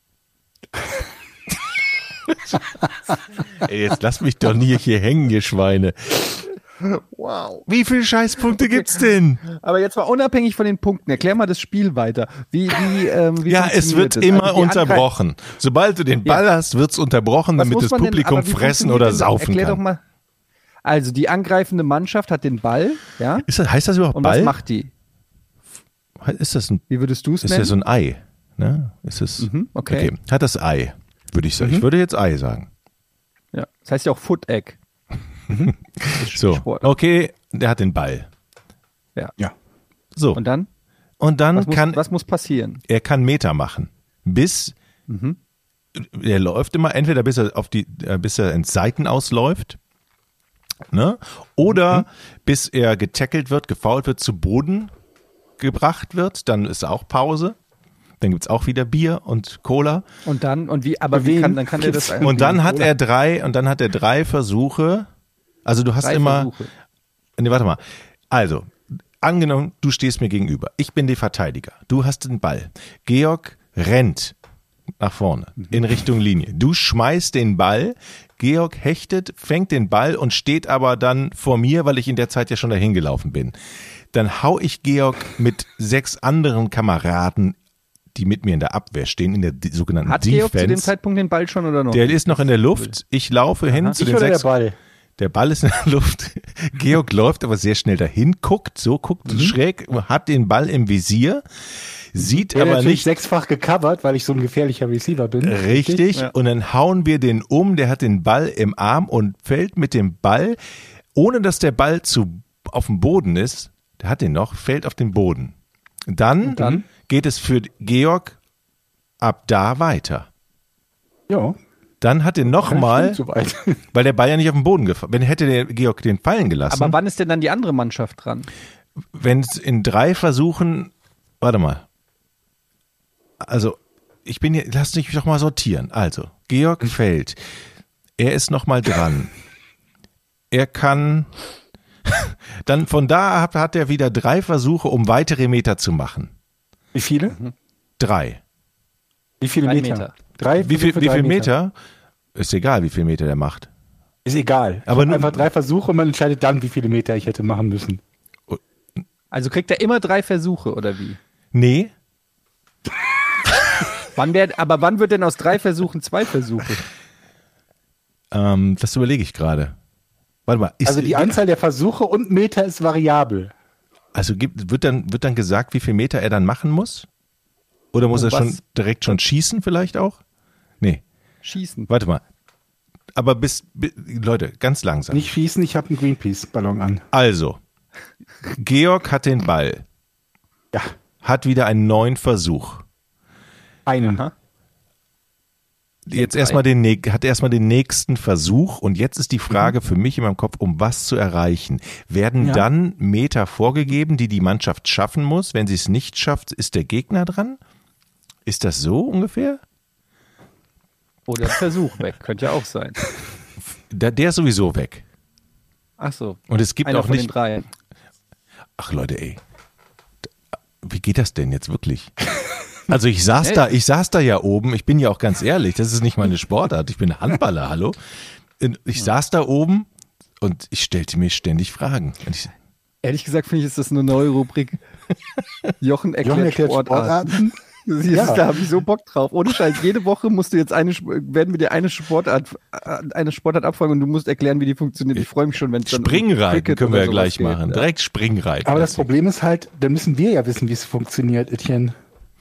Ey, jetzt lass mich doch nie hier hängen, ihr Schweine. Wow. Wie viele Scheißpunkte gibt's denn? Aber jetzt mal unabhängig von den Punkten, erklär mal das Spiel weiter. Wie, wie, ähm, wie Ja, es funktioniert wird das? immer Also die unterbrochen. Sobald du den Ball hast, wird's unterbrochen, Was damit muss das man denn- Publikum aber wie fressen funktioniert oder denn- saufen erklär kann. Doch mal. Also die angreifende Mannschaft hat den Ball, ja? Ist das, heißt das überhaupt Und Ball? was macht die? Ist das ein, Wie würdest du es ist nennen? ja so ein Ei? Ne? Ist es, Mhm, okay. okay. Hat das Ei, würde ich sagen. Ich würde jetzt Ei sagen. Ja. Das heißt ja auch Foot Egg. So, Sport. okay, der hat den Ball. Ja. So, Und dann? und dann Was muss, kann was muss passieren? er kann Meter machen, bis Mhm. er läuft immer entweder bis er auf die, äh, bis er ins Seiten ausläuft, ne, oder Mhm. bis er getackelt wird, gefoult wird, zu Boden gebracht wird. Dann ist auch Pause. Dann gibt's auch wieder Bier und Cola. Und dann, und wie, aber Für wie wen? kann, dann kann der das Und dann hat er drei, und dann hat er drei Versuche. Also du hast drei immer, Versuche. nee, warte mal. Also, angenommen, du stehst mir gegenüber. Ich bin der Verteidiger. Du hast den Ball. Georg rennt nach vorne in Richtung Linie. Du schmeißt den Ball. Georg hechtet, fängt den Ball und steht aber dann vor mir, weil ich in der Zeit ja schon dahin gelaufen bin. Dann hau ich Georg mit sechs anderen Kameraden, die mit mir in der Abwehr stehen, in der di- sogenannten Hat Georg zu dem Defense. Zeitpunkt den Ball schon oder noch? Der ist noch in der Luft. Ich laufe hin zu Ich den oder der sechs. Ball? Der Ball ist in der Luft. Georg läuft aber sehr schnell dahin, guckt, so guckt Mhm. schräg, hat den Ball im Visier, sieht Der aber natürlich nicht sechsfach gecovert, weil ich so ein gefährlicher Receiver bin. richtig. Ja. Und dann hauen wir den um. Der hat den Ball im Arm und fällt mit dem Ball, ohne dass der Ball zu, auf dem Boden ist, der hat den noch, fällt auf den Boden. Dann, dann? geht es für Georg ab da weiter. Ja. Dann hat er nochmal, So weit. weil der Ball ja nicht auf den Boden gefallen, wenn hätte der Georg den fallen gelassen. Aber wann ist denn dann die andere Mannschaft dran? Wenn es in drei Versuchen, warte mal. Also, ich bin hier, lass mich doch mal sortieren. Also, Georg fällt. Er ist nochmal dran. er kann, dann von da ab hat er wieder drei Versuche, um weitere Meter zu machen. Wie viele? Mhm. Drei. Wie viele Drei Meter? Meter. Drei Wie viel, Versuche, wie drei viel Meter? Ist egal, wie viel Meter der macht. Ist egal. Aber Aber nur- einfach drei Versuche und man entscheidet dann, wie viele Meter ich hätte machen müssen. Also kriegt er immer drei Versuche, oder wie? Nee, Wann wär, aber wann wird denn aus drei Versuchen zwei Versuche? ähm, das überlege ich gerade. Warte mal. Ist, Also die Anzahl der Versuche und Meter ist variabel. Also gibt, wird, dann, wird dann gesagt, wie viel Meter er dann machen muss? Oder muss Oh, er schon was? direkt schon schießen vielleicht auch? Nee, Schießen. warte mal. Aber bis, bis Leute, ganz langsam. Nicht schießen, ich habe einen Greenpeace-Ballon an. Also, Georg hat den Ball, Ja, hat wieder einen neuen Versuch. einen. Aha. Jetzt erstmal den, nä- hat erstmal den nächsten Versuch und jetzt ist die Frage für mich in meinem Kopf, um was zu erreichen. Werden Ja. dann Meter vorgegeben, die die Mannschaft schaffen muss? Wenn sie es nicht schafft, ist der Gegner dran? Ist das so ungefähr? Oder ein Versuch weg, könnte ja auch sein. Der, der ist sowieso weg. Ach so. Und es gibt Einer auch von den nicht. dreien. Ach Leute, ey. Wie geht das denn jetzt wirklich? Also ich saß da, ich saß da ja oben, ich bin ja auch ganz ehrlich, das ist nicht meine Sportart, ich bin Handballer, hallo. Ich saß da oben und ich stellte mir ständig Fragen. Und ich, Ehrlich gesagt finde ich, ist das eine neue Rubrik. Jochen erklärt, Jochen erklärt Sportarten. Sportarten. Das ist, Ja. Da habe ich so Bock drauf. Ohne Scheiß. Jede Woche musst du jetzt eine, werden wir dir eine Sportart, eine Sportart abfragen und du musst erklären, wie die funktioniert. Ich freue mich schon, wenn es dann um Springreiten Cricket können wir ja oder gleich sowas geht. machen. Ja. Direkt Springreiten. Aber das Problem ist halt, dann müssen wir ja wissen, wie es funktioniert, Etienne.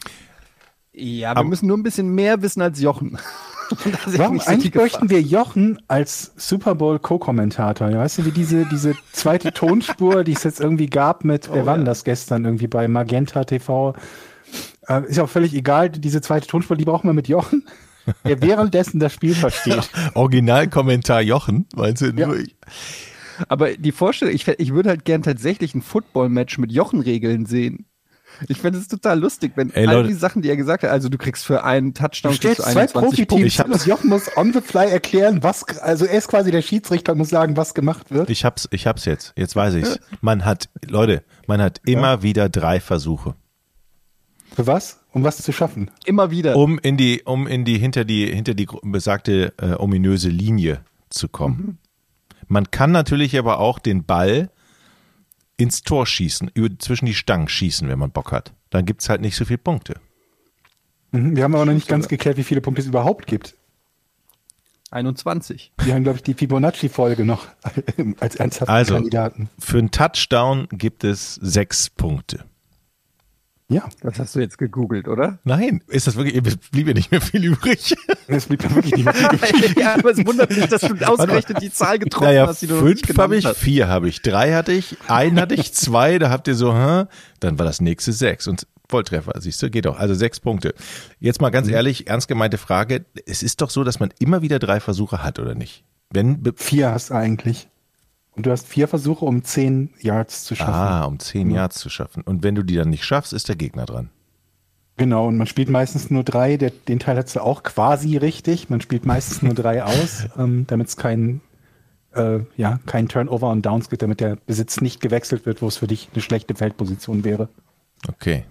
Ja, wir Aber- müssen nur ein bisschen mehr wissen als Jochen. Das ist Warum nicht so die eigentlich Gefahr. bräuchten wir Jochen als Super Bowl Co-Kommentator? Ja, weißt du, wie diese, diese zweite Tonspur, die es jetzt irgendwie gab mit, wer war denn das gestern irgendwie bei Magenta T V? Äh, ist ja auch völlig egal, diese zweite Tonspur, die brauchen wir mit Jochen, der währenddessen das Spiel versteht. Originalkommentar Jochen, meinst du? Ja. Nur- Aber die Vorstellung, ich, ich würde halt gern tatsächlich ein Football-Match mit Jochen-Regeln sehen. Ich fände es total lustig, wenn Ey, all Leute. die Sachen, die er gesagt hat, also du kriegst für einen Touchdown Du stellst kriegst du zwei einundzwanzig Profiteams Ich hab- und Jochen muss on the fly erklären, was, also er ist quasi der Schiedsrichter und muss sagen, was gemacht wird. Ich hab's, ich hab's jetzt. Jetzt weiß ich's. Man hat, Leute, man hat immer wieder drei Versuche, Für was? Um was zu schaffen. Immer wieder. um in die, um in die hinter die hinter die besagte äh, ominöse Linie zu kommen. Man kann natürlich aber auch den Ball ins Tor schießen, über, zwischen die Stangen schießen, wenn man Bock hat. Dann gibt's halt nicht so viele Punkte. Mhm, wir haben aber noch nicht ganz geklärt, wie viele Punkte es überhaupt gibt. einundzwanzig. Wir haben, glaube ich, die Fibonacci-Folge noch als ernsthaften Also. Kandidaten. Für einen Touchdown gibt es sechs Punkte. Ja, Das hast du jetzt gegoogelt, oder? Nein, ist das wirklich, es blieb ja nicht mehr viel übrig. es blieb ja wirklich nicht mehr viel übrig. Ja, aber es wundert mich, dass du ausgerechnet die Zahl getroffen Naja, hast, die du noch nicht fünf habe genannt ich, hast. vier habe ich, drei hatte ich, einen hatte ich, zwei, da habt ihr so, hä? Dann war das nächste sechs und Volltreffer, siehst du, geht doch. Also sechs Punkte. Jetzt mal ganz ehrlich, ernst gemeinte Frage, es ist doch so, dass man immer wieder drei Versuche hat, oder nicht? Wenn, be- Vier hast du eigentlich. Und du hast vier Versuche, um zehn Yards zu schaffen. ah, um zehn Yards zu schaffen. Und wenn du die dann nicht schaffst, ist der Gegner dran. Genau, und man spielt meistens nur drei. Der, den Teil hast du auch quasi richtig. Man spielt meistens nur drei aus, ähm, damit es kein, äh, ja, kein Turnover und Downs gibt, damit der Besitz nicht gewechselt wird, wo es für dich eine schlechte Feldposition wäre. Okay.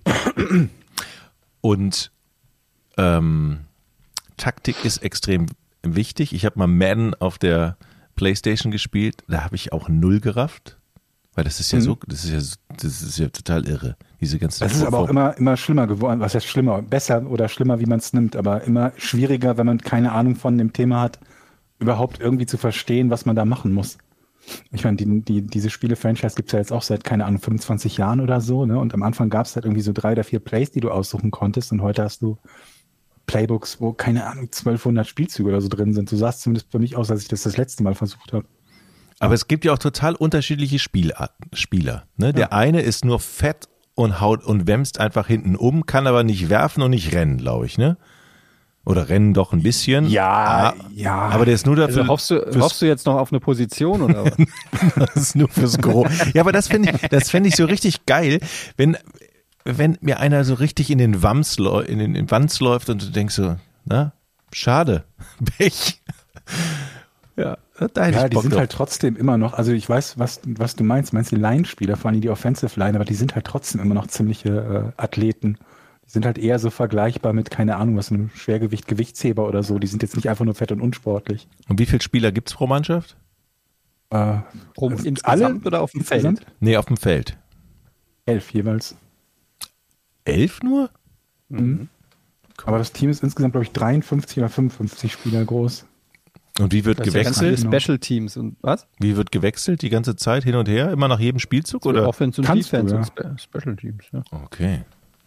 Und ähm, Taktik ist extrem wichtig. Ich habe mal Madden auf der PlayStation gespielt, da habe ich auch null gerafft. Weil das ist ja Mhm. so, das ist ja, so- das ist ja total irre. Diese ganze Das ist aber auch immer, immer schlimmer geworden. Was heißt schlimmer? Besser oder schlimmer, wie man es nimmt, aber immer schwieriger, wenn man keine Ahnung von dem Thema hat, überhaupt irgendwie zu verstehen, was man da machen muss. Ich meine, die, die, diese Spiele-Franchise gibt es ja jetzt auch seit, keine Ahnung, fünfundzwanzig Jahren oder so, ne? Und am Anfang gab es halt irgendwie so drei oder vier Plays, die du aussuchen konntest, und heute hast du Playbooks, wo, keine Ahnung, zwölfhundert Spielzüge oder so drin sind. So sah es zumindest für mich aus, als ich das das letzte Mal versucht habe. Aber es gibt ja auch total unterschiedliche Spielarten, Spieler. Ne? Der eine ist nur fett und haut und wämst einfach hinten um, kann aber nicht werfen und nicht rennen, glaube ich, ne? Oder rennen doch ein bisschen. Ja, Ah, ja. Aber der ist nur dafür. Also hoffst du, fürs- hoffst du jetzt noch auf eine Position oder was? Das ist nur fürs Gros. Ja, aber das finde ich, das fände ich so richtig geil, wenn, wenn mir einer so richtig in den Wams, läu- in den in den Wanz läuft und du denkst so, na, schade, Pech. Ja, Da hätte Ja, ich die Bock sind drauf. halt trotzdem immer noch, also ich weiß, was, was du meinst, meinst die Line-Spieler, vor allem die Offensive Line, aber die sind halt trotzdem immer noch ziemliche äh, Athleten. Die sind halt eher so vergleichbar mit, keine Ahnung, was, einem Schwergewicht, Gewichtsheber oder so. Die sind jetzt nicht einfach nur fett und unsportlich. Und wie viele Spieler gibt es pro Mannschaft? Äh, Pro, also insgesamt oder auf dem Feld? insgesamt? Nee, auf dem Feld. Elf jeweils. Elf nur? Mhm. Aber das Team ist insgesamt, glaube ich, dreiundfünfzig oder fünfundfünfzig Spieler groß. Und wie wird Das ist ja ganz gewechselt? viele Special Teams und was? Wie wird gewechselt die ganze Zeit hin und her? Immer nach jedem Spielzug? Oder? Offense und Kannst du, Defense ja. und Spe Special Teams. Ja. Okay.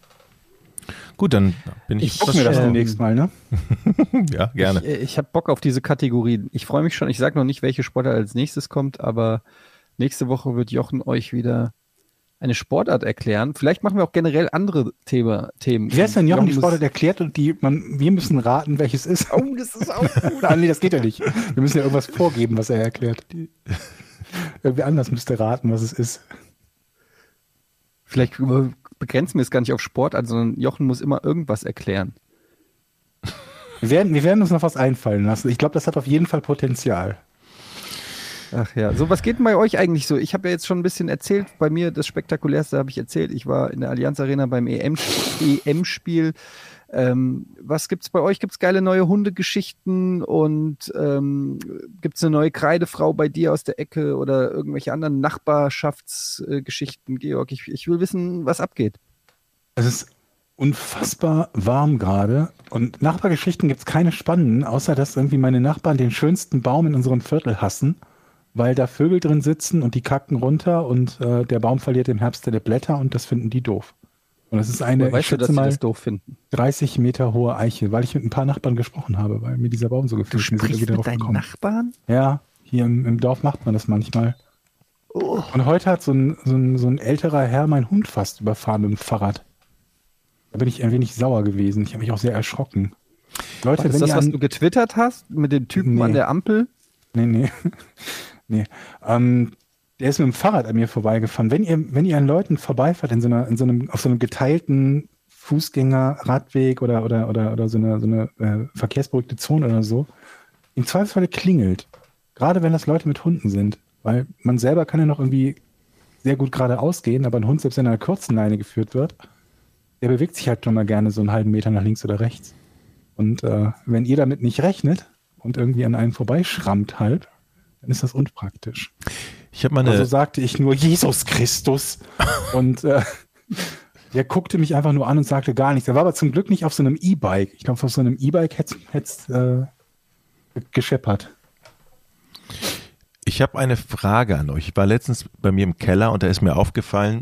Gut, dann bin ich. Ich Gucken wir das ähm, demnächst mal, ne? ja, gerne. Ich, ich habe Bock auf diese Kategorien. Ich freue mich schon. Ich sage noch nicht, welche Sportart als nächstes kommt, aber nächste Woche wird Jochen euch wieder eine Sportart erklären. Vielleicht machen wir auch generell andere Thema, Themen. Wer ist denn Jochen die muss- Sportart erklärt und die man, wir müssen raten, welches ist? Oh, das ist auch gut. Ah, nee, das geht ja nicht. Wir müssen ja irgendwas vorgeben, was er erklärt. Die, irgendwie anders müsste raten, was es ist. Vielleicht begrenzen wir es gar nicht auf Sportart, sondern Jochen muss immer irgendwas erklären. Wir werden, wir werden uns noch was einfallen lassen. Ich glaube, das hat auf jeden Fall Potenzial. Ach ja, so was geht denn bei euch eigentlich so? Ich habe ja jetzt schon ein bisschen erzählt, bei mir das Spektakulärste habe ich erzählt. Ich war in der Allianz Arena beim E M-Spiel. Ähm, was gibt's bei euch? Gibt's geile neue Hundegeschichten und ähm, gibt's eine neue Kreidefrau bei dir aus der Ecke oder irgendwelche anderen Nachbarschaftsgeschichten, Georg? Ich, ich will wissen, was abgeht. Es ist unfassbar warm gerade und Nachbargeschichten gibt es keine spannenden, außer dass irgendwie meine Nachbarn den schönsten Baum in unserem Viertel hassen, weil da Vögel drin sitzen und die kacken runter und äh, der Baum verliert im Herbst seine Blätter und das finden die doof. Und das ist eine, Woher ich weißt du, dass schätze sie mal, das doof finden? dreißig Meter hohe Eiche, weil ich mit ein paar Nachbarn gesprochen habe, weil mir dieser Baum so gefällt. Wir sind irgendwie darauf gekommen. Nachbarn? Ja, hier im, im Dorf macht man das manchmal. Oh. Und heute hat so ein, so, ein, so ein älterer Herr meinen Hund fast überfahren mit dem Fahrrad. Da bin ich ein wenig sauer gewesen. Ich habe mich auch sehr erschrocken. Leute, War das wenn das, ihr was an, du getwittert hast mit dem Typen Nee. an der Ampel? Nee, nee. nee. Ähm, der ist mit dem Fahrrad an mir vorbeigefahren. Wenn ihr, wenn ihr an Leuten vorbeifahrt in so einer, in so einem, auf so einem geteilten Fußgänger-Radweg oder, oder, oder, oder so eine, so eine äh, verkehrsberuhigte Zone oder so, im Zweifelsfall klingelt. Gerade wenn das Leute mit Hunden sind. Weil man selber kann ja noch irgendwie sehr gut geradeaus gehen, aber ein Hund, selbst wenn er an einer kurzen Leine geführt wird, der bewegt sich halt schon mal gerne so einen halben Meter nach links oder rechts. Und äh, wenn ihr damit nicht rechnet und irgendwie an einen vorbeischrammt halt, dann ist das unpraktisch. Ich habe mal eine. Also sagte ich nur Jesus Christus und äh, der guckte mich einfach nur an und sagte gar nichts. Er war aber zum Glück nicht auf so einem E-Bike. Ich glaube, auf so einem E-Bike hätte es äh, gescheppert. Ich habe eine Frage an euch. Ich war letztens bei mir im Keller und da ist mir aufgefallen,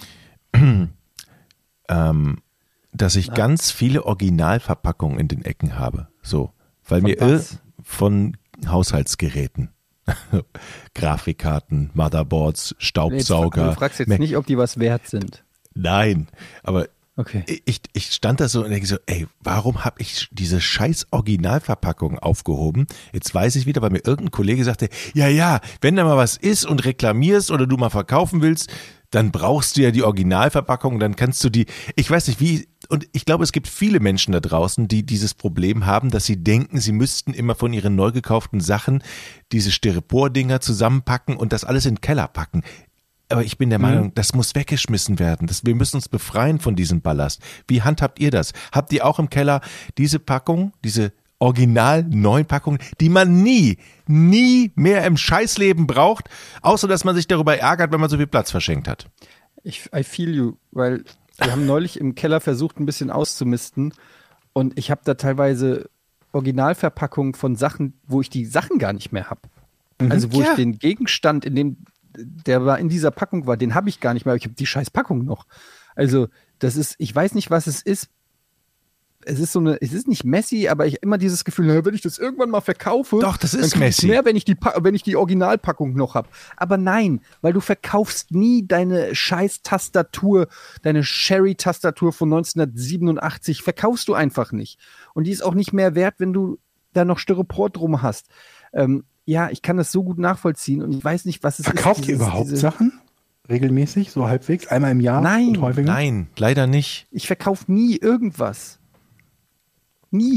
ähm, dass ich ganz viele Originalverpackungen in den Ecken habe. So, weil Von mir ir- was? von Haushaltsgeräten, Grafikkarten, Motherboards, Staubsauger. Du fragst jetzt Mac- nicht, ob die was wert sind. Nein, aber Okay. ich, ich stand da so und denke so, ey, warum habe ich diese scheiß Originalverpackung aufgehoben? Jetzt weiß ich wieder, weil mir irgendein Kollege sagte, ja, ja, wenn da mal was ist und reklamierst oder du mal verkaufen willst, dann brauchst du ja die Originalverpackung, dann kannst du die, ich weiß nicht wie, und ich glaube, es gibt viele Menschen da draußen, die dieses Problem haben, dass sie denken, sie müssten immer von ihren neu gekauften Sachen diese Styropor-Dinger zusammenpacken und das alles in den Keller packen. Aber ich bin der Meinung, mhm. das muss weggeschmissen werden. Das, wir müssen uns befreien von diesem Ballast. Wie handhabt ihr das? Habt ihr auch im Keller diese Packung, diese original neuen Packungen, die man nie, nie mehr im Scheißleben braucht, außer dass man sich darüber ärgert, wenn man so viel Platz verschenkt hat? Ich, I feel you, weil wir haben neulich im Keller versucht, ein bisschen auszumisten und ich habe da teilweise Originalverpackungen von Sachen, wo ich die Sachen gar nicht mehr habe. Mhm. Also wo Ja. ich den Gegenstand, in dem der war in dieser Packung war, den habe ich gar nicht mehr, aber ich habe die scheiß Packung noch. Also das ist, ich weiß nicht, was es ist. Es ist so eine, es ist nicht messy, aber ich immer dieses Gefühl, na, wenn ich das irgendwann mal verkaufe, Doch, das dann ist krieg ich messy. mehr, wenn ich die, Pa- wenn ich die Originalpackung noch habe. Aber nein, weil du verkaufst nie deine scheiß Tastatur, deine Sherry-Tastatur von neunzehnhundertsiebenundachtzig, verkaufst du einfach nicht. Und die ist auch nicht mehr wert, wenn du da noch Styropor drum hast. Ähm, ja, ich kann das so gut nachvollziehen und ich weiß nicht, was es Verkauft ist. ihr dieses- überhaupt diese- Sachen? Regelmäßig, so halbwegs? Einmal im Jahr? Nein. Und häufiger? Nein, leider nicht. Ich verkaufe nie irgendwas. Nie.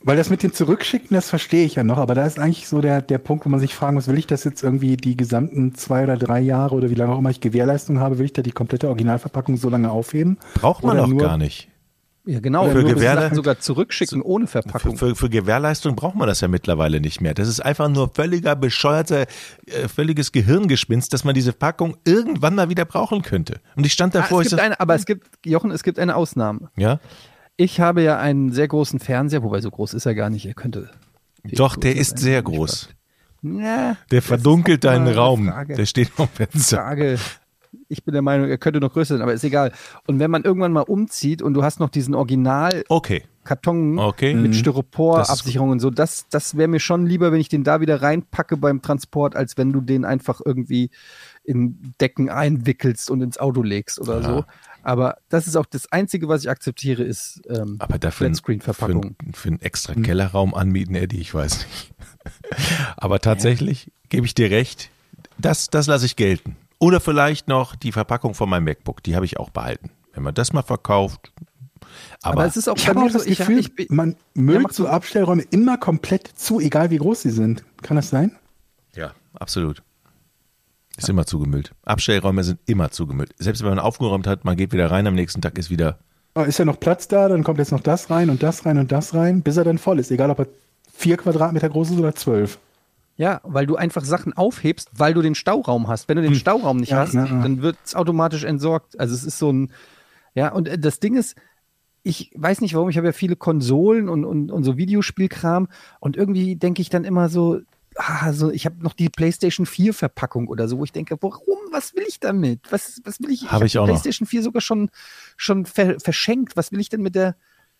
Weil das mit dem Zurückschicken, das verstehe ich ja noch, aber da ist eigentlich so der, der Punkt, wo man sich fragen muss, will ich das jetzt irgendwie die gesamten zwei oder drei Jahre oder wie lange auch immer ich Gewährleistung habe, will ich da die komplette Originalverpackung so lange aufheben? Braucht man Oder doch nur- gar nicht. Ja, genau. Für Nur Gewährle- Sachen sogar zurückschicken ohne Verpackung. Für, für, für Gewährleistung braucht man das ja mittlerweile nicht mehr. Das ist einfach nur völliger bescheuerter, äh, völliges Gehirngespinst, dass man diese Packung irgendwann mal wieder brauchen könnte. Und ich stand Ah, davor, es ich gibt so, eine, aber es gibt, Jochen, es gibt eine Ausnahme. ja, Ich habe ja einen sehr großen Fernseher, wobei so groß ist er gar nicht. Er könnte. doch, der größer ist sein, sehr wenn ich groß. frage. Na, Der das verdunkelt ist auch deinen mal eine Raum. Frage. Der steht am Fenster. Frage. Ich bin der Meinung, er könnte noch größer sein, aber ist egal. Und wenn man irgendwann mal umzieht und du hast noch diesen Original-Karton Okay. Okay. mit Das ist Styropor-Absicherung und so, das, das wäre mir schon lieber, wenn ich den da wieder reinpacke beim Transport, als wenn du den einfach irgendwie in Decken einwickelst und ins Auto legst oder Ja. so. Aber das ist auch das Einzige, was ich akzeptiere, ist ähm, Aber dafür für, Flatscreen-Verpackung. einen- für einen extra Kellerraum anmieten, Eddie, ich weiß nicht. Aber tatsächlich gebe ich dir recht, das, das lasse ich gelten. Oder vielleicht noch die Verpackung von meinem MacBook, die habe ich auch behalten. Wenn man das mal verkauft. Aber, Aber es ist auch Ich bei habe mir auch so, das ich, Gefühl, ich, ich, man Ja, müllt mach so du. Abstellräume immer komplett zu, egal wie groß sie sind. Kann das sein? ja, absolut. Ist immer zugemüllt. Abstellräume sind immer zugemüllt. Selbst wenn man aufgeräumt hat, man geht wieder rein, am nächsten Tag ist wieder. Oh, ist ja noch Platz da, dann kommt jetzt noch das rein und das rein und das rein, bis er dann voll ist. Egal, ob er vier Quadratmeter groß ist oder zwölf. Ja, weil du einfach Sachen aufhebst, weil du den Stauraum hast. Wenn du den Stauraum nicht Ja, hast, ja, ja. dann wird es automatisch entsorgt. Also es ist so ein, ja, und äh, das Ding ist, ich weiß nicht warum, ich habe ja viele Konsolen und, und, und so Videospielkram und irgendwie denke ich dann immer so, ah, so ich habe noch die PlayStation vier Verpackung oder so, wo ich denke, warum, was will ich damit? Was, was will ich? Habe ich hab auch die noch. PlayStation vier sogar schon, schon ver, verschenkt. Was will ich denn mit der,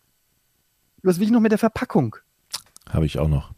was will ich noch mit der Verpackung? Habe ich auch noch.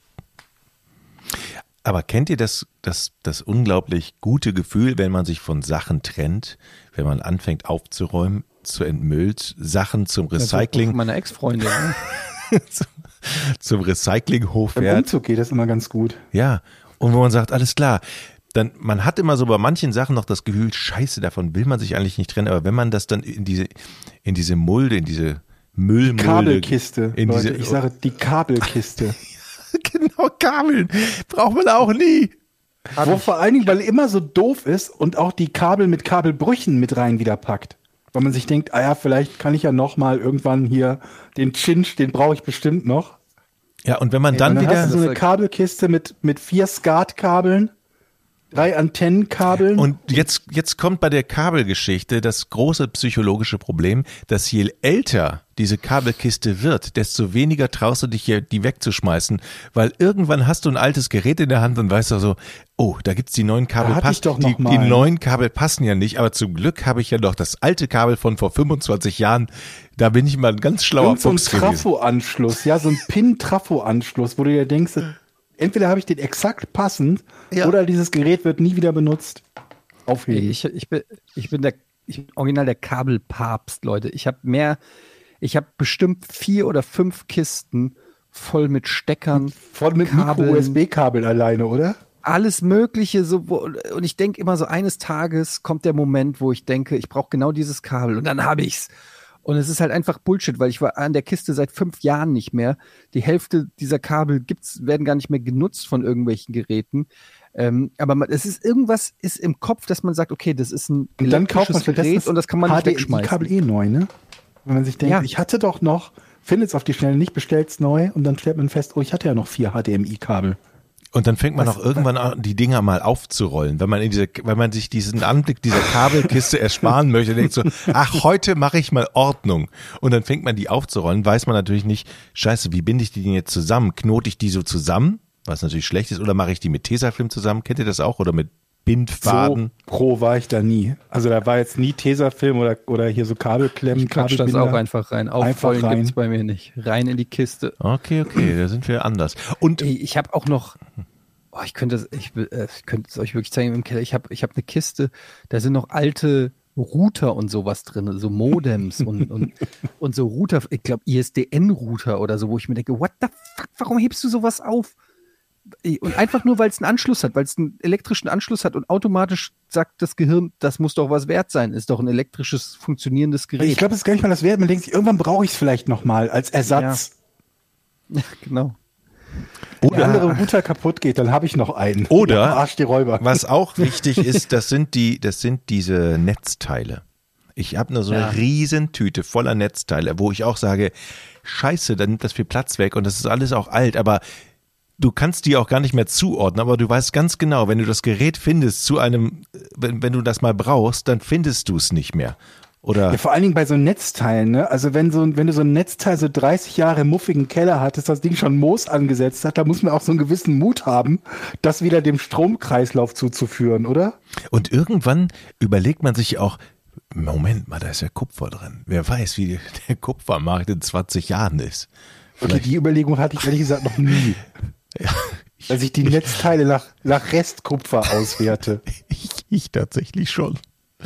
Aber kennt ihr das, das, das unglaublich gute Gefühl, wenn man sich von Sachen trennt, wenn man anfängt aufzuräumen, zu entmüllt, Sachen zum Recycling, Also, meiner Ex-Freundin. Ne? zum, zum Recyclinghof Beim fährt? Umzug geht das immer ganz gut. Ja, und wo man sagt, alles klar, dann, man hat immer so bei manchen Sachen noch das Gefühl, scheiße, davon will man sich eigentlich nicht trennen, aber wenn man das dann in diese, in diese Mulde, in diese Müllmulde, Kabelkiste, in Leute, diese, ich sage die Kabelkiste. genau, Kabeln, braucht man auch nie. Wo vor allen Dingen, weil immer so doof ist und auch die Kabel mit Kabelbrüchen mit rein wieder packt. Weil man sich denkt, ah ja, vielleicht kann ich ja noch mal irgendwann hier den Chinch, den brauche ich bestimmt noch. Ja, und wenn man dann Und dann wieder, hast du so eine Kabelkiste mit, mit vier Skatkabeln, drei Antennenkabeln. und jetzt, jetzt kommt bei der Kabelgeschichte das große psychologische Problem, dass je älter diese Kabelkiste wird, desto weniger traust du dich hier, die wegzuschmeißen, weil irgendwann hast du ein altes Gerät in der Hand und weißt du so, oh, da gibt's die neuen Kabel, Da hatte ich doch die, noch mal. die neuen Kabel passen ja nicht, aber zum Glück habe ich ja noch das alte Kabel von vor fünfundzwanzig Jahren, da bin ich mal ein ganz schlauer und so ein Fuchs gewesen. Trafo-Anschluss, ja, so ein Pin-Trafo-Anschluss, wo du dir denkst, entweder habe ich den exakt passend Ja. oder dieses Gerät wird nie wieder benutzt. Aufheben. Ich, ich, bin, ich bin der ich bin original der Kabelpapst, Leute. Ich habe mehr, ich habe bestimmt vier oder fünf Kisten voll mit Steckern, Voll mit Kabeln. Micro-U S B-Kabel alleine, oder? alles Mögliche. So, wo, und ich denke immer so, eines Tages kommt der Moment, wo ich denke, ich brauche genau dieses Kabel und dann habe ich's. Und es ist halt einfach Bullshit, weil ich war an der Kiste seit fünf Jahren nicht mehr. Die Hälfte dieser Kabel gibt's, werden gar nicht mehr genutzt von irgendwelchen Geräten. Ähm, aber man, es ist irgendwas ist im Kopf, dass man sagt, okay, das ist ein Und dann kauft man elektrisches Gerät stattdessen und das kann man nicht H D wegschmeißen. Kabel eh neu, ne? Wenn man sich denkt, Ja. ich hatte doch noch, findet es auf die Schnelle nicht, bestellt's neu und dann stellt man fest, oh, ich hatte ja noch vier H D M I-Kabel. Und dann fängt man auch irgendwann an, die Dinger mal aufzurollen, wenn man in diese, wenn man sich diesen Anblick dieser Kabelkiste ersparen möchte, denkt so, ach, heute mache ich mal Ordnung. Und dann fängt man die aufzurollen, weiß man natürlich nicht, scheiße, wie binde ich die denn jetzt zusammen? Knote ich die so zusammen, was natürlich schlecht ist, oder mache ich die mit Tesafilm zusammen? Kennt ihr das auch? Oder mit Bindfaden? So pro war ich da nie. Also da war jetzt nie Tesafilm oder, oder hier so Kabelklemmen. Ich quatsch das Kabelbinder. auch einfach rein. Einfach Aufrollen rein. gibt's bei mir nicht. Rein in die Kiste. Okay, okay, da sind wir anders. Und Ey, ich habe auch noch, oh, ich könnte es, ich, will- äh, ich könnte es euch wirklich zeigen im Keller. Ich habe, ich habe eine Kiste, da sind noch alte Router und sowas drin, so Modems und, und, und so Router, ich glaube I S D N-Router oder so, wo ich mir denke, what the fuck, warum hebst du sowas auf? Und einfach nur, weil es einen Anschluss hat, weil es einen elektrischen Anschluss hat und automatisch sagt das Gehirn, das muss doch was wert sein, ist doch ein elektrisches, funktionierendes Gerät. Ich glaube, das ist gar nicht mal das Wert. Man denkt sich, irgendwann brauche ich es vielleicht noch mal als Ersatz. Ja, genau. Wenn der andere Router kaputt geht, dann habe ich noch einen. Oder, Arsch die Räuber. was auch wichtig ist, das sind die, das sind diese Netzteile. Ich habe nur so eine Ja. Riesentüte voller Netzteile, wo ich auch sage, scheiße, dann nimmt das viel Platz weg und das ist alles auch alt, aber du kannst die auch gar nicht mehr zuordnen, aber du weißt ganz genau, wenn du das Gerät findest zu einem, wenn, wenn du das mal brauchst, dann findest du es nicht mehr. Oder Ja, vor allen Dingen bei so Netzteilen, ne? Also wenn so ein- wenn du so ein Netzteil so dreißig Jahre im muffigen Keller hattest, das Ding schon Moos angesetzt hat, da muss man auch so einen gewissen Mut haben, das wieder dem Stromkreislauf zuzuführen, oder? und irgendwann überlegt man sich auch, Moment mal, da ist ja Kupfer drin. Wer weiß, wie der Kupfermarkt in zwanzig Jahren ist. Okay, die Überlegung hatte ich ehrlich gesagt noch nie. Ja, Dass ich die Netzteile nach, nach Restkupfer auswerte. ich, ich tatsächlich schon.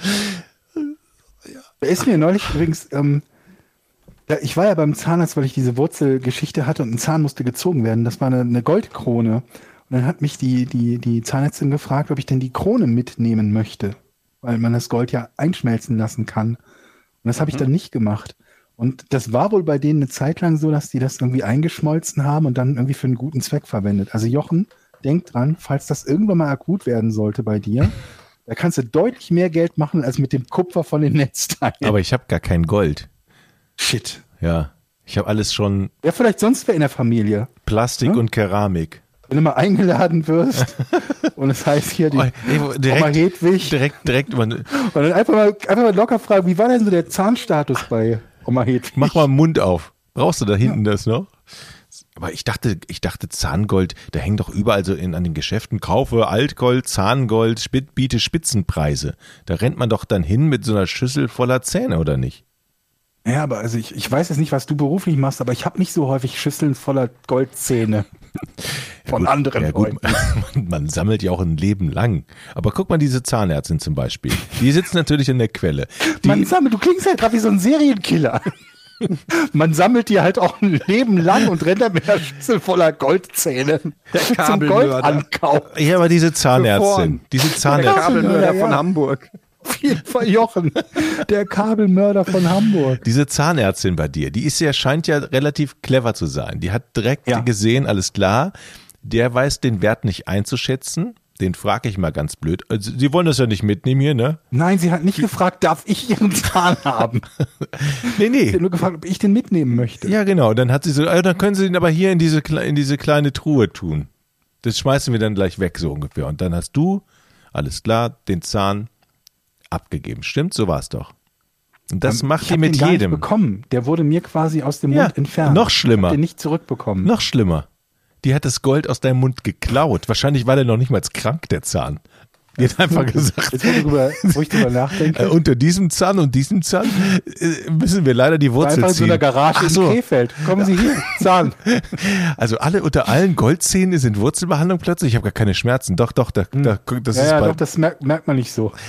Da ist mir neulich übrigens, ähm, ja, ich war ja beim Zahnarzt, weil ich diese Wurzelgeschichte hatte und ein Zahn musste gezogen werden. Das war eine, eine Goldkrone. Und dann hat mich die, die, die Zahnärztin gefragt, ob ich denn die Krone mitnehmen möchte, weil man das Gold ja einschmelzen lassen kann. Und das habe ich dann nicht gemacht. Und das war wohl bei denen eine Zeit lang so, dass die das irgendwie eingeschmolzen haben und dann irgendwie für einen guten Zweck verwendet. Also Jochen, denk dran, falls das irgendwann mal akut werden sollte bei dir, da kannst du deutlich mehr Geld machen als mit dem Kupfer von den Netzteilen. Aber ich habe gar kein Gold. Shit. Ja, ich habe alles schon Ja, vielleicht sonst wer in der Familie. Plastik Hm? und Keramik. Wenn du mal eingeladen wirst und es heißt hier die Oh, ey, Oma direkt, Hedwig direkt, direkt, über- und dann einfach mal, einfach mal locker fragen, wie war denn so der Zahnstatus bei Oma Hedwig? mach mal den Mund auf. Brauchst du da hinten das noch? Aber ich dachte, ich dachte Zahngold, da hängt doch überall so in, an den Geschäften, kaufe Altgold, Zahngold, Spit, biete Spitzenpreise. Da rennt man doch dann hin mit so einer Schüssel voller Zähne, oder nicht? Ja, aber also ich, ich weiß jetzt nicht, was du beruflich machst, aber ich habe nicht so häufig Schüsseln voller Goldzähne von Gut, anderen ja, gut, Leuten. man, man sammelt ja auch ein Leben lang. Aber guck mal, diese Zahnärztin zum Beispiel. Die sitzt natürlich in der Quelle. Die, Man sammelt, du klingst halt gerade wie so ein Serienkiller. Man sammelt die halt auch ein Leben lang und rennt dann mit einer Schüssel voller Goldzähne zum Kabelmörder. Goldankauf. ja, aber diese Zahnärztin, vorn. diese Der Zahnärztin, Kabelmörder Ja, von ja. Hamburg. Auf jeden Fall Jochen, der Kabelmörder von Hamburg. diese Zahnärztin bei dir, die ist ja, scheint ja relativ clever zu sein. Die hat direkt Ja. gesehen, alles klar, der weiß den Wert nicht einzuschätzen. Den frage ich mal ganz blöd. Also, Sie wollen das ja nicht mitnehmen hier, ne? Nein, sie hat nicht gefragt, darf ich ihren Zahn haben? Nee, Sie nee. hat nur gefragt, ob ich den mitnehmen möchte. Ja, genau. Dann hat sie so, ah, dann können Sie den aber hier in diese, kle- in diese kleine Truhe tun. Das schmeißen wir dann gleich weg, so ungefähr. Und dann hast du, alles klar, den Zahn abgegeben. Stimmt? So war es doch. Und das Ähm, macht ich die hab mit den gar jedem. Nicht bekommen. Der wurde mir quasi aus dem Ja, Mund entfernt. noch schlimmer. Ich hab den nicht zurückbekommen. Noch schlimmer. Die hat das Gold aus deinem Mund geklaut. Wahrscheinlich war der noch nicht mal krank, der Zahn. Die hat einfach gesagt, Jetzt, wo, ich drüber, wo ich drüber nachdenke, äh, unter diesem Zahn und diesem Zahn äh, müssen wir leider die war Wurzel einfach in so einer ziehen. Garage Ach in so. Krefeld. Kommen Sie hier, Zahn. Also alle unter allen Goldzähnen sind Wurzelbehandlung plötzlich. Ich habe gar keine Schmerzen. Doch, doch, da, da, das Ja, ist ja, bei, doch, das merkt, merkt man nicht so.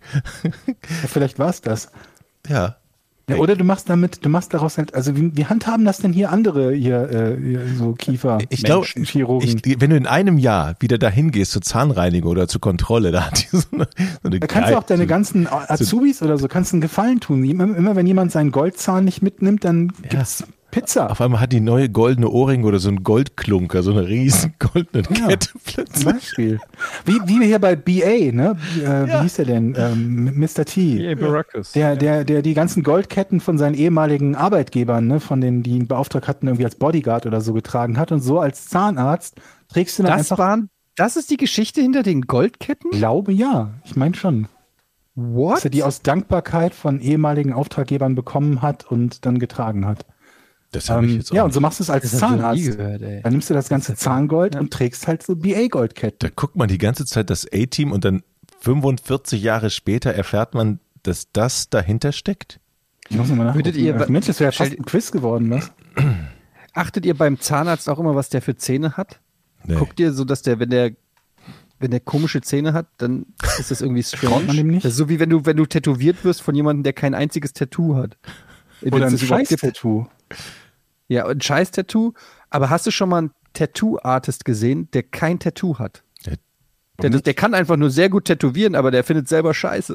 Ja, vielleicht war es das. ja. Ja, oder du machst damit, du machst daraus halt, also wie, wie handhaben das denn hier andere hier, äh, hier so Kiefer, Ich glaube, Chirurgen? ich, wenn du in einem Jahr wieder dahin gehst zur Zahnreinigung oder zur Kontrolle, da hat die so eine, so eine Da kannst du auch deine so- ganzen Azubis oder so, kannst du einen Gefallen tun. Immer, immer wenn jemand seinen Goldzahn nicht mitnimmt, dann gibt's Pizza. Auf einmal hat die neue goldene Ohrring oder so ein Goldklunker, so eine riesen goldene Ja. Kette Zum plötzlich. Beispiel. Wie, wie hier bei B A, ne? Äh, Ja. Wie hieß der denn? Ähm, Mister T. Baracus. Der, der, der die ganzen Goldketten von seinen ehemaligen Arbeitgebern, ne, von denen, die ihn beauftragt hatten, irgendwie als Bodyguard oder so getragen hat. Und so als Zahnarzt trägst du dann Das einfach. waren, das ist die Geschichte hinter den Goldketten? Ich glaube ja. Ich meine schon. What? Dass er die aus Dankbarkeit von ehemaligen Auftraggebern bekommen hat und dann getragen hat. Das habe ich Ähm, jetzt auch ja, und nicht. so machst du es als Das hab ich noch nie Zahnarzt. gehört, ey. Dann nimmst du das ganze Zahngold und trägst halt so B A-Goldketten. Da guckt man die ganze Zeit das A-Team und dann fünfundvierzig Jahre später erfährt man, dass das dahinter steckt. Ich muss nochmal nachgucken. Würdet ihr- Mensch, das wäre fast Stell- ein Quiz geworden, was? Achtet ihr beim Zahnarzt auch immer, was der für Zähne hat? Nee. Guckt ihr so, dass der, wenn der, wenn der komische Zähne hat, dann ist das irgendwie strange. man dem nicht? Das ist so wie wenn du, wenn du tätowiert wirst von jemandem, der kein einziges Tattoo hat. Wenn Oder es ein das überhaupt gibt. Scheiß-Tattoo. Ja, ein Scheiß-Tattoo. Aber hast du schon mal einen Tattoo-Artist gesehen, der kein Tattoo hat? Der- Der, der kann einfach nur sehr gut tätowieren, aber der findet selber Scheiße.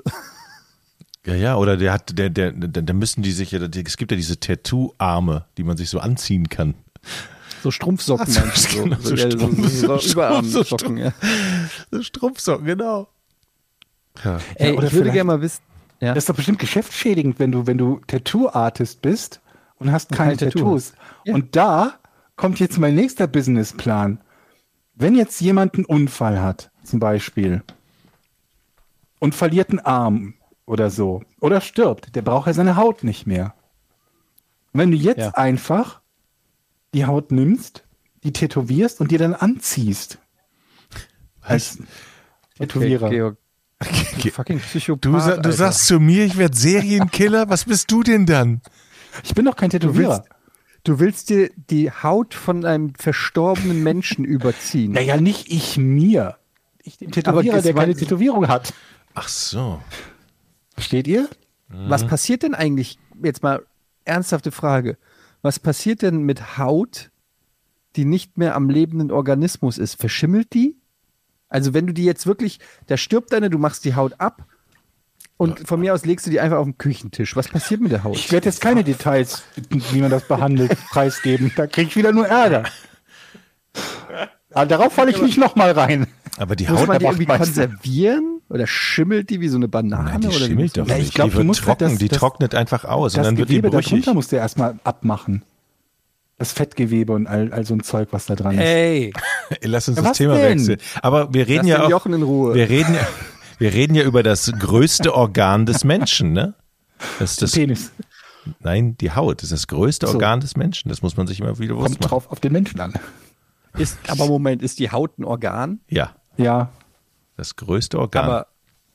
Ja, ja, oder der hat, der, der, der, da müssen die sich ja, es gibt ja diese Tattoo-Arme, die man sich so anziehen kann. So Strumpfsocken Ach so, meinst du? genau, So, so ja, so, Strumpf- so, so so Überarmsocken, ja. So Strumpfsocken, genau. Ja. Ey, oder ich würde vielleicht- gerne mal wissen. Ja. Das ist doch bestimmt geschäftsschädigend, wenn du, wenn du Tattoo-Artist bist und hast keine kein Tattoo Tattoos. Ja. Und da kommt jetzt mein nächster Businessplan. Wenn jetzt jemand einen Unfall hat, zum Beispiel, und verliert einen Arm oder so, oder stirbt, der braucht ja seine Haut nicht mehr. Und wenn du jetzt Ja. einfach die Haut nimmst, die tätowierst und dir dann anziehst. Als Tätowierer. Okay, Georg. Okay. Fucking Psychopath. Du, sa- du Alter. sagst zu mir, ich werde Serienkiller? Was bist du denn dann? Ich bin doch kein du Tätowierer. willst, du willst dir die Haut von einem verstorbenen Menschen überziehen. Naja, nicht ich mir. Ich den Tätowierer, das der war- keine Tätowierung hat. Ach so. Versteht ihr? Was passiert denn eigentlich, jetzt mal ernsthafte Frage, was passiert denn mit Haut, die nicht mehr am lebenden Organismus ist? Verschimmelt die? Also wenn du die jetzt wirklich, da stirbt deine, du machst die Haut ab und von mir aus legst du die einfach auf den Küchentisch. Was passiert mit der Haut? Ich werde jetzt keine Details, wie man das behandelt, preisgeben. Da kriege ich wieder nur Ärger. Aber darauf falle ich nicht nochmal rein. Aber die Muss Haut, man die irgendwie Wachtmeister. konservieren? Oder schimmelt die wie so eine Banane? nein, die oder wie schimmelt muss doch man- Ja, nicht. ich glaub, die du wird musst trocken, das- die das- trocknet einfach aus und Das dann wird die Gewebe brüchig. darunter musst du ja erstmal abmachen. Das Fettgewebe und all, all so ein Zeug, was da dran ist. Ey, Lass uns Ja, das was Thema denn? wechseln. Aber wir reden lass ja den auch, Jochen in Ruhe. wir reden ja, wir reden ja über das größte Organ des Menschen, ne? Das ist das, Penis. nein, die Haut ist das größte So. Organ des Menschen. Das muss man sich immer wieder bewusst Kommt machen. drauf auf den Menschen an. ist, aber Moment, ist die Haut ein Organ? Ja, Ja. das größte Organ. Aber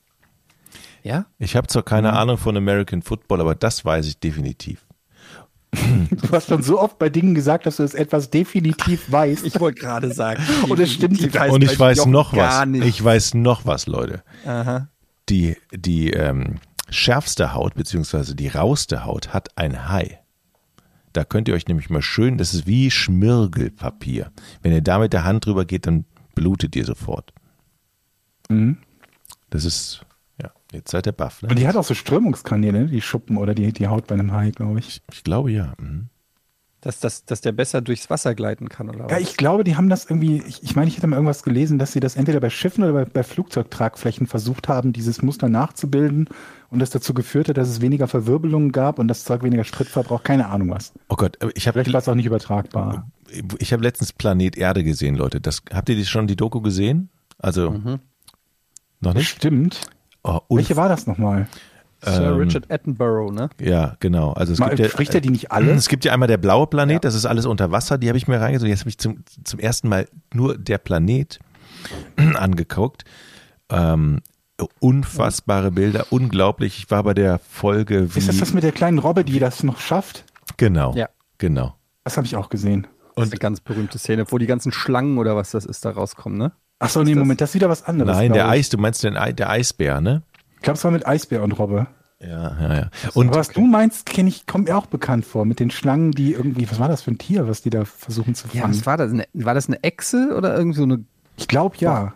ja? Ich habe zwar keine Ahnung von American Football, aber das weiß ich definitiv. Du hast schon so oft bei Dingen gesagt, dass du es etwas definitiv weißt. Ich wollte gerade sagen. Und es stimmt. definitiv heißt Und ich bei weiß Jochen noch gar was. nicht. Ich weiß noch was, Leute. Aha. Die, die ähm, schärfste Haut, beziehungsweise die rauste Haut, hat ein Hai. Da könnt ihr euch nämlich mal schön, das ist wie Schmirgelpapier. Wenn ihr da mit der Hand drüber geht, dann blutet ihr sofort. Mhm. Das ist, ja, jetzt seid ihr baff. Und Ne? die hat auch so Strömungskanäle, die Schuppen oder die, die Haut bei einem Hai, glaube ich. Ich glaube ja. Mhm. Dass, dass, dass der besser durchs Wasser gleiten kann, oder was? Ja, ich glaube, die haben das irgendwie, ich, ich meine, ich hätte mal irgendwas gelesen, dass sie das entweder bei Schiffen oder bei, bei Flugzeugtragflächen versucht haben, dieses Muster nachzubilden und das dazu geführt hat, dass es weniger Verwirbelungen gab und das Zeug weniger Sprit verbraucht, keine Ahnung was. Oh Gott, aber ich habe Vielleicht war es auch nicht übertragbar. ich habe letztens Planet Erde gesehen, Leute. Das, habt ihr die schon die Doku gesehen? Also, Mhm. noch nicht? Stimmt. Oh, und, Welche war das nochmal? Sir ähm, Richard Attenborough, ne? Ja, genau. Also es Mal, gibt ja, spricht er die nicht alle? Es gibt ja einmal der blaue Planet, das ist alles unter Wasser, die habe ich mir reingezogen. Jetzt habe ich zum, zum ersten Mal nur der Planet angeguckt. Ähm, unfassbare Bilder, unglaublich. Ich war bei der Folge wie... Ist das das mit der kleinen Robbe, die das noch schafft? Genau, Ja. genau. Das habe ich auch gesehen. Das ist eine ganz berühmte Szene, wo die ganzen Schlangen oder was das ist, da rauskommen, ne? Achso, nee, Moment, das ist wieder was anderes. Nein, der glaub ich. Eis, du meinst den Ei, der Eisbär, ne? Ich glaube, es war mit Eisbär und Robbe. Ja, ja, ja. Und Und was du meinst, kenne ich, kommt mir auch bekannt vor, mit den Schlangen, die irgendwie, was war das für ein Tier, was die da versuchen zu Ja, fangen? was war das? Eine, war das eine Echse oder irgend so eine ich glaube, ja.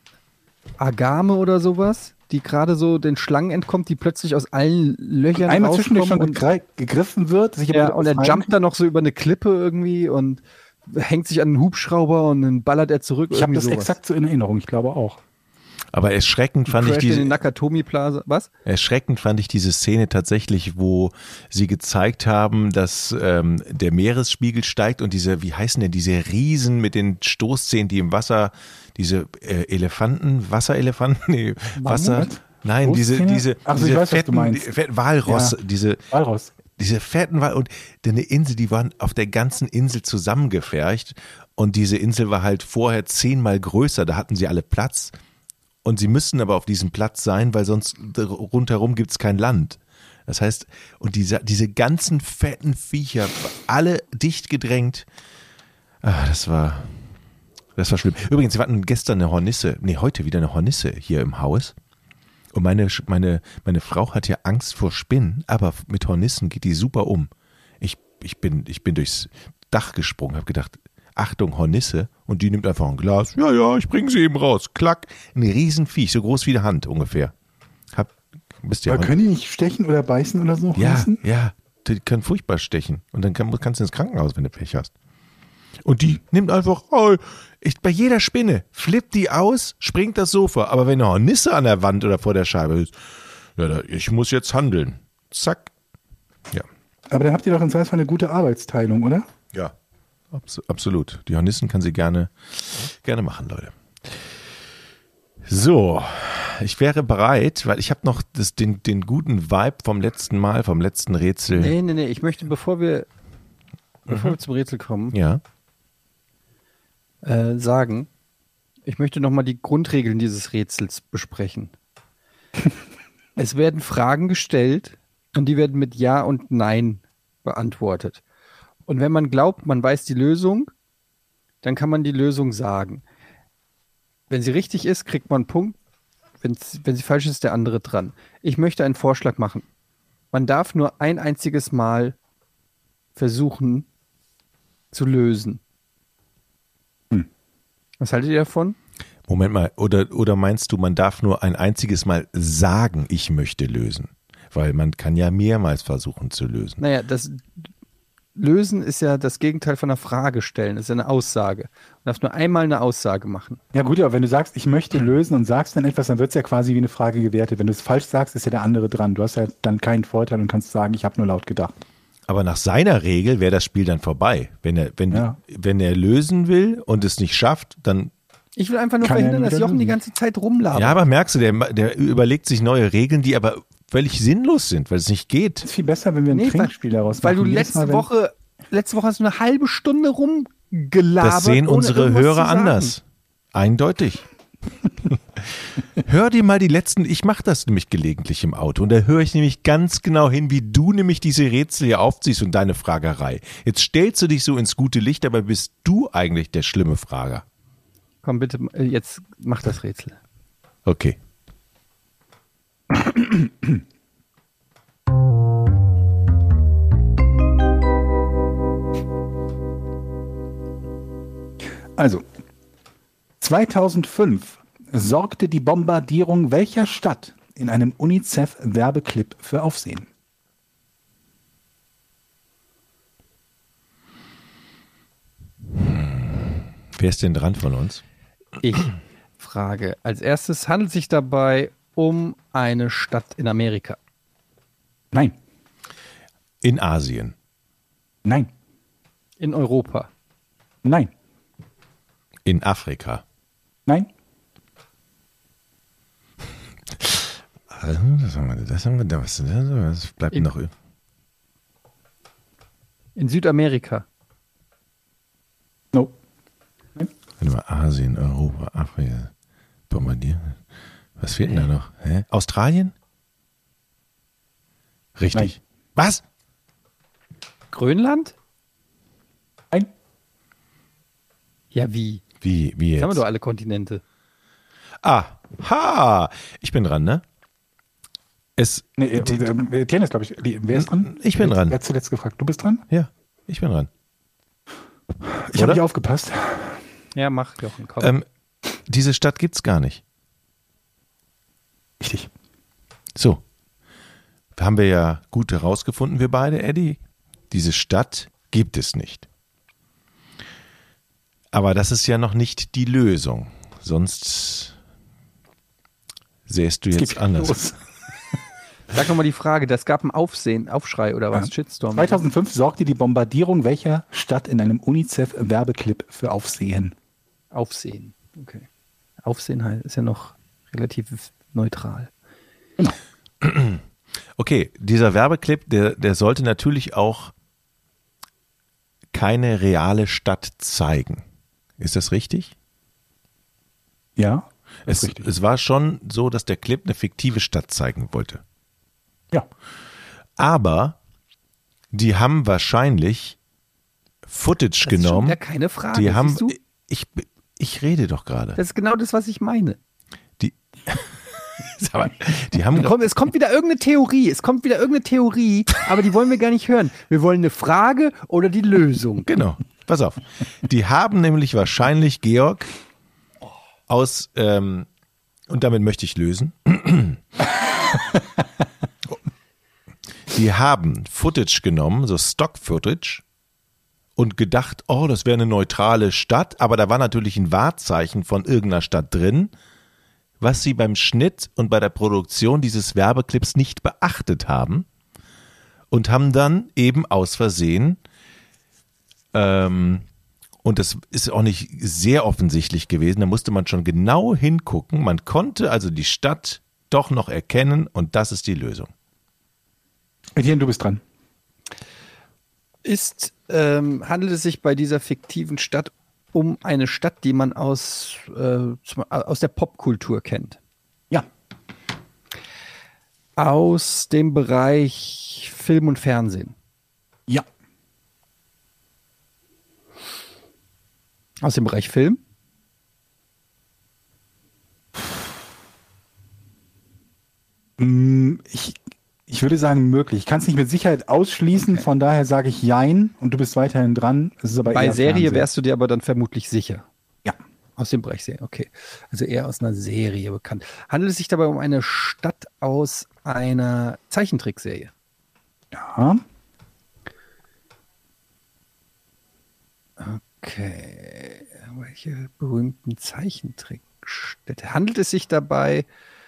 Agame oder sowas, die gerade so den Schlangen entkommt, die plötzlich aus allen Löchern Einmal zwischendurch schon rauskommen und, gegre- gegriffen wird. Sich aber ja, wieder und er befreien jumpt dann noch so über eine Klippe irgendwie und hängt sich an einen Hubschrauber und dann ballert er zurück. Ich habe irgendwie das sowas. exakt so in Erinnerung, ich glaube auch. aber erschreckend fand ich Crash in den diese, Nakatomi Plaza. Was? erschreckend fand ich diese Szene tatsächlich, wo sie gezeigt haben, dass ähm, der Meeresspiegel steigt und diese, wie heißen denn diese Riesen mit den Stoßzähnen, die im Wasser, diese äh, Elefanten, Wasserelefanten, nee, Wasser, nein, diese, Stoßzähne? diese, Ach so, diese ich weiß, was du fetten, meinst. die fetten Walrosse, Ja. diese, Walross. diese fetten Wal und eine Insel, die waren auf der ganzen Insel zusammengefercht und diese Insel war halt vorher zehnmal größer, da hatten sie alle Platz. Und sie müssen aber auf diesem Platz sein, weil sonst rundherum gibt es kein Land. Das heißt, und diese, diese ganzen fetten Viecher, alle dicht gedrängt. Ah, das war, das war schlimm. Übrigens, wir hatten gestern eine Hornisse, nee, heute wieder eine Hornisse hier im Haus. Und meine, meine, meine Frau hat ja Angst vor Spinnen, aber mit Hornissen geht die super um. Ich, ich, bin, ich bin durchs Dach gesprungen, habe gedacht, Achtung, Hornisse, und die nimmt einfach ein Glas. Ja, ja, ich bringe sie eben raus. Klack. Ein Riesenviech, so groß wie eine Hand ungefähr. Hab, bist ja Aber können die nicht stechen oder beißen oder so? ja, Hornissen? ja, die können furchtbar stechen. Und dann kann, kannst du ins Krankenhaus, wenn du Pech hast. Und die nimmt einfach, oh, ich, bei jeder Spinne flippt die aus, springt das Sofa. Aber wenn eine Hornisse an der Wand oder vor der Scheibe ist, ja, da, ich muss jetzt handeln. Zack. Ja. Aber dann habt ihr doch im Zweifelsfall eine gute Arbeitsteilung, oder? Ja, abs- absolut. Die Hornissen kann sie gerne, gerne machen, Leute. So, ich wäre bereit, weil ich habe noch das, den, den guten Vibe vom letzten Mal, vom letzten Rätsel. Nee, nee, nee, ich möchte, bevor wir, bevor wir zum Rätsel kommen, Ja. äh, sagen, ich möchte nochmal die Grundregeln dieses Rätsels besprechen. Es werden Fragen gestellt und die werden mit Ja und Nein beantwortet. Und wenn man glaubt, man weiß die Lösung, dann kann man die Lösung sagen. Wenn sie richtig ist, kriegt man einen Punkt. Wenn's, wenn sie falsch ist, ist der andere dran. Ich möchte einen Vorschlag machen. Man darf nur ein einziges Mal versuchen zu lösen. Hm. Was haltet ihr davon? Moment mal, oder, oder meinst du, man darf nur ein einziges Mal sagen, ich möchte lösen? Weil man kann ja mehrmals versuchen zu lösen. Naja, das Lösen ist ja das Gegenteil von einer Frage stellen. Das ist ja eine Aussage. Man darf nur einmal eine Aussage machen. Ja gut, aber wenn du sagst, ich möchte lösen und sagst dann etwas, dann wird es ja quasi wie eine Frage gewertet. Wenn du es falsch sagst, ist ja der andere dran. Du hast ja dann keinen Vorteil und kannst sagen, ich habe nur laut gedacht. Aber nach seiner Regel wäre das Spiel dann vorbei. Wenn er, wenn, Ja. wenn er lösen will und es nicht schafft, dann. Ich will einfach nur Kann er verhindern, dass wieder Jochen die lösen. ganze Zeit rumlabert. Ja, aber merkst du, der, der überlegt sich neue Regeln, die aber völlig sinnlos sind, weil es nicht geht. Es ist viel besser, wenn wir ein Nee, Trinkspiel daraus Weil machen. du Jedes letzte Mal, wenn- Woche, letzte Woche hast du eine halbe Stunde rumgelabert. Das sehen ohne unsere irgendwas zu Hörer sagen. anders. Eindeutig. Hör dir mal die letzten, ich mache das nämlich gelegentlich im Auto und da höre ich nämlich ganz genau hin, wie du nämlich diese Rätsel hier aufziehst und deine Fragerei. Jetzt stellst du dich so ins gute Licht, aber bist du eigentlich der schlimme Frager. Komm bitte, äh, jetzt mach das Rätsel. Okay. Also, zweitausendfünf sorgte die Bombardierung welcher Stadt in einem UNICEF-Werbeclip für Aufsehen? Wer ist denn dran von uns? Ich frage. Als erstes handelt es sich dabei um eine Stadt in Amerika. Nein, In Asien. nein, In Europa. nein, In Afrika. nein, Das haben wir, das haben wir, das, das bleibt In- noch. übrig. In Südamerika. no, Warte mal, Asien, Europa, Afrika, bombardieren. Was fehlt denn da noch? Hä? Australien? Richtig. Nein. Was? Grönland? nein. Ja, wie? Wie, wie Jetzt haben wir jetzt? doch alle Kontinente. Ah, ha! Ich bin dran, ne? Es, Nee, äh, äh, Tennis, glaube ich. Die- Wer ist dran? Ich bin Wer- dran. Wer hat zuletzt gefragt? Du bist dran? ja, ich bin dran. Ich habe Oder? nicht aufgepasst. Ja, mach, Jochen, komm. Ähm, diese Stadt gibt's gar nicht. Richtig. So. Haben wir ja gut herausgefunden, wir beide, Eddie. Diese Stadt gibt es nicht. Aber das ist ja noch nicht die Lösung. Sonst sähst du Es jetzt geht anders. los. Sag nochmal die Frage, das gab ein Aufsehen, Aufschrei oder was? Ja. Shitstorm. zweitausendfünf sorgte die Bombardierung welcher Stadt in einem UNICEF-Werbeclip für Aufsehen? Aufsehen. Okay. Aufsehen heißt, ist ja noch relativ neutral. Okay, dieser Werbeclip, der, der sollte natürlich auch keine reale Stadt zeigen. Ist das richtig? Ja, das Es, ist richtig. es war schon so, dass der Clip eine fiktive Stadt zeigen wollte. Ja, Aber die haben wahrscheinlich Footage Das ist schon genommen. wieder keine Frage. Die haben. siehst du? Ich, ich rede doch gerade. Das ist genau das, was ich meine. Die, Sag mal, die haben. Komm, es kommt wieder irgendeine Theorie. Es kommt wieder irgendeine Theorie, aber die wollen wir gar nicht hören. Wir wollen eine Frage oder die Lösung. Genau. Pass auf. Die haben nämlich wahrscheinlich, Georg, aus, ähm, und damit möchte ich lösen. Die haben Footage genommen, so Stock-Footage, und gedacht, oh, das wäre eine neutrale Stadt, aber da war natürlich ein Wahrzeichen von irgendeiner Stadt drin, was sie beim Schnitt und bei der Produktion dieses Werbeclips nicht beachtet haben und haben dann eben aus Versehen, ähm, und das ist auch nicht sehr offensichtlich gewesen, da musste man schon genau hingucken, man konnte also die Stadt doch noch erkennen und das ist die Lösung. Etienne, du bist dran. Ist, ähm, handelt es sich bei dieser fiktiven Stadt um eine Stadt, die man aus, äh, zum, aus der Popkultur kennt? Ja. Aus dem Bereich Film und Fernsehen? Ja. Aus dem Bereich Film? Ich, ich würde sagen möglich. Ich kann es nicht mit Sicherheit ausschließen, okay. Von daher sage ich Jein und du bist weiterhin dran. Es ist aber bei eher Serie Fernsehen. Wärst du dir aber dann vermutlich sicher. Ja. Aus dem Bereich Serie, okay. Also eher aus einer Serie bekannt. Handelt es sich dabei um eine Stadt aus einer Zeichentrickserie? Ja. Okay. Welche berühmten Zeichentrickstädte? Handelt es sich dabei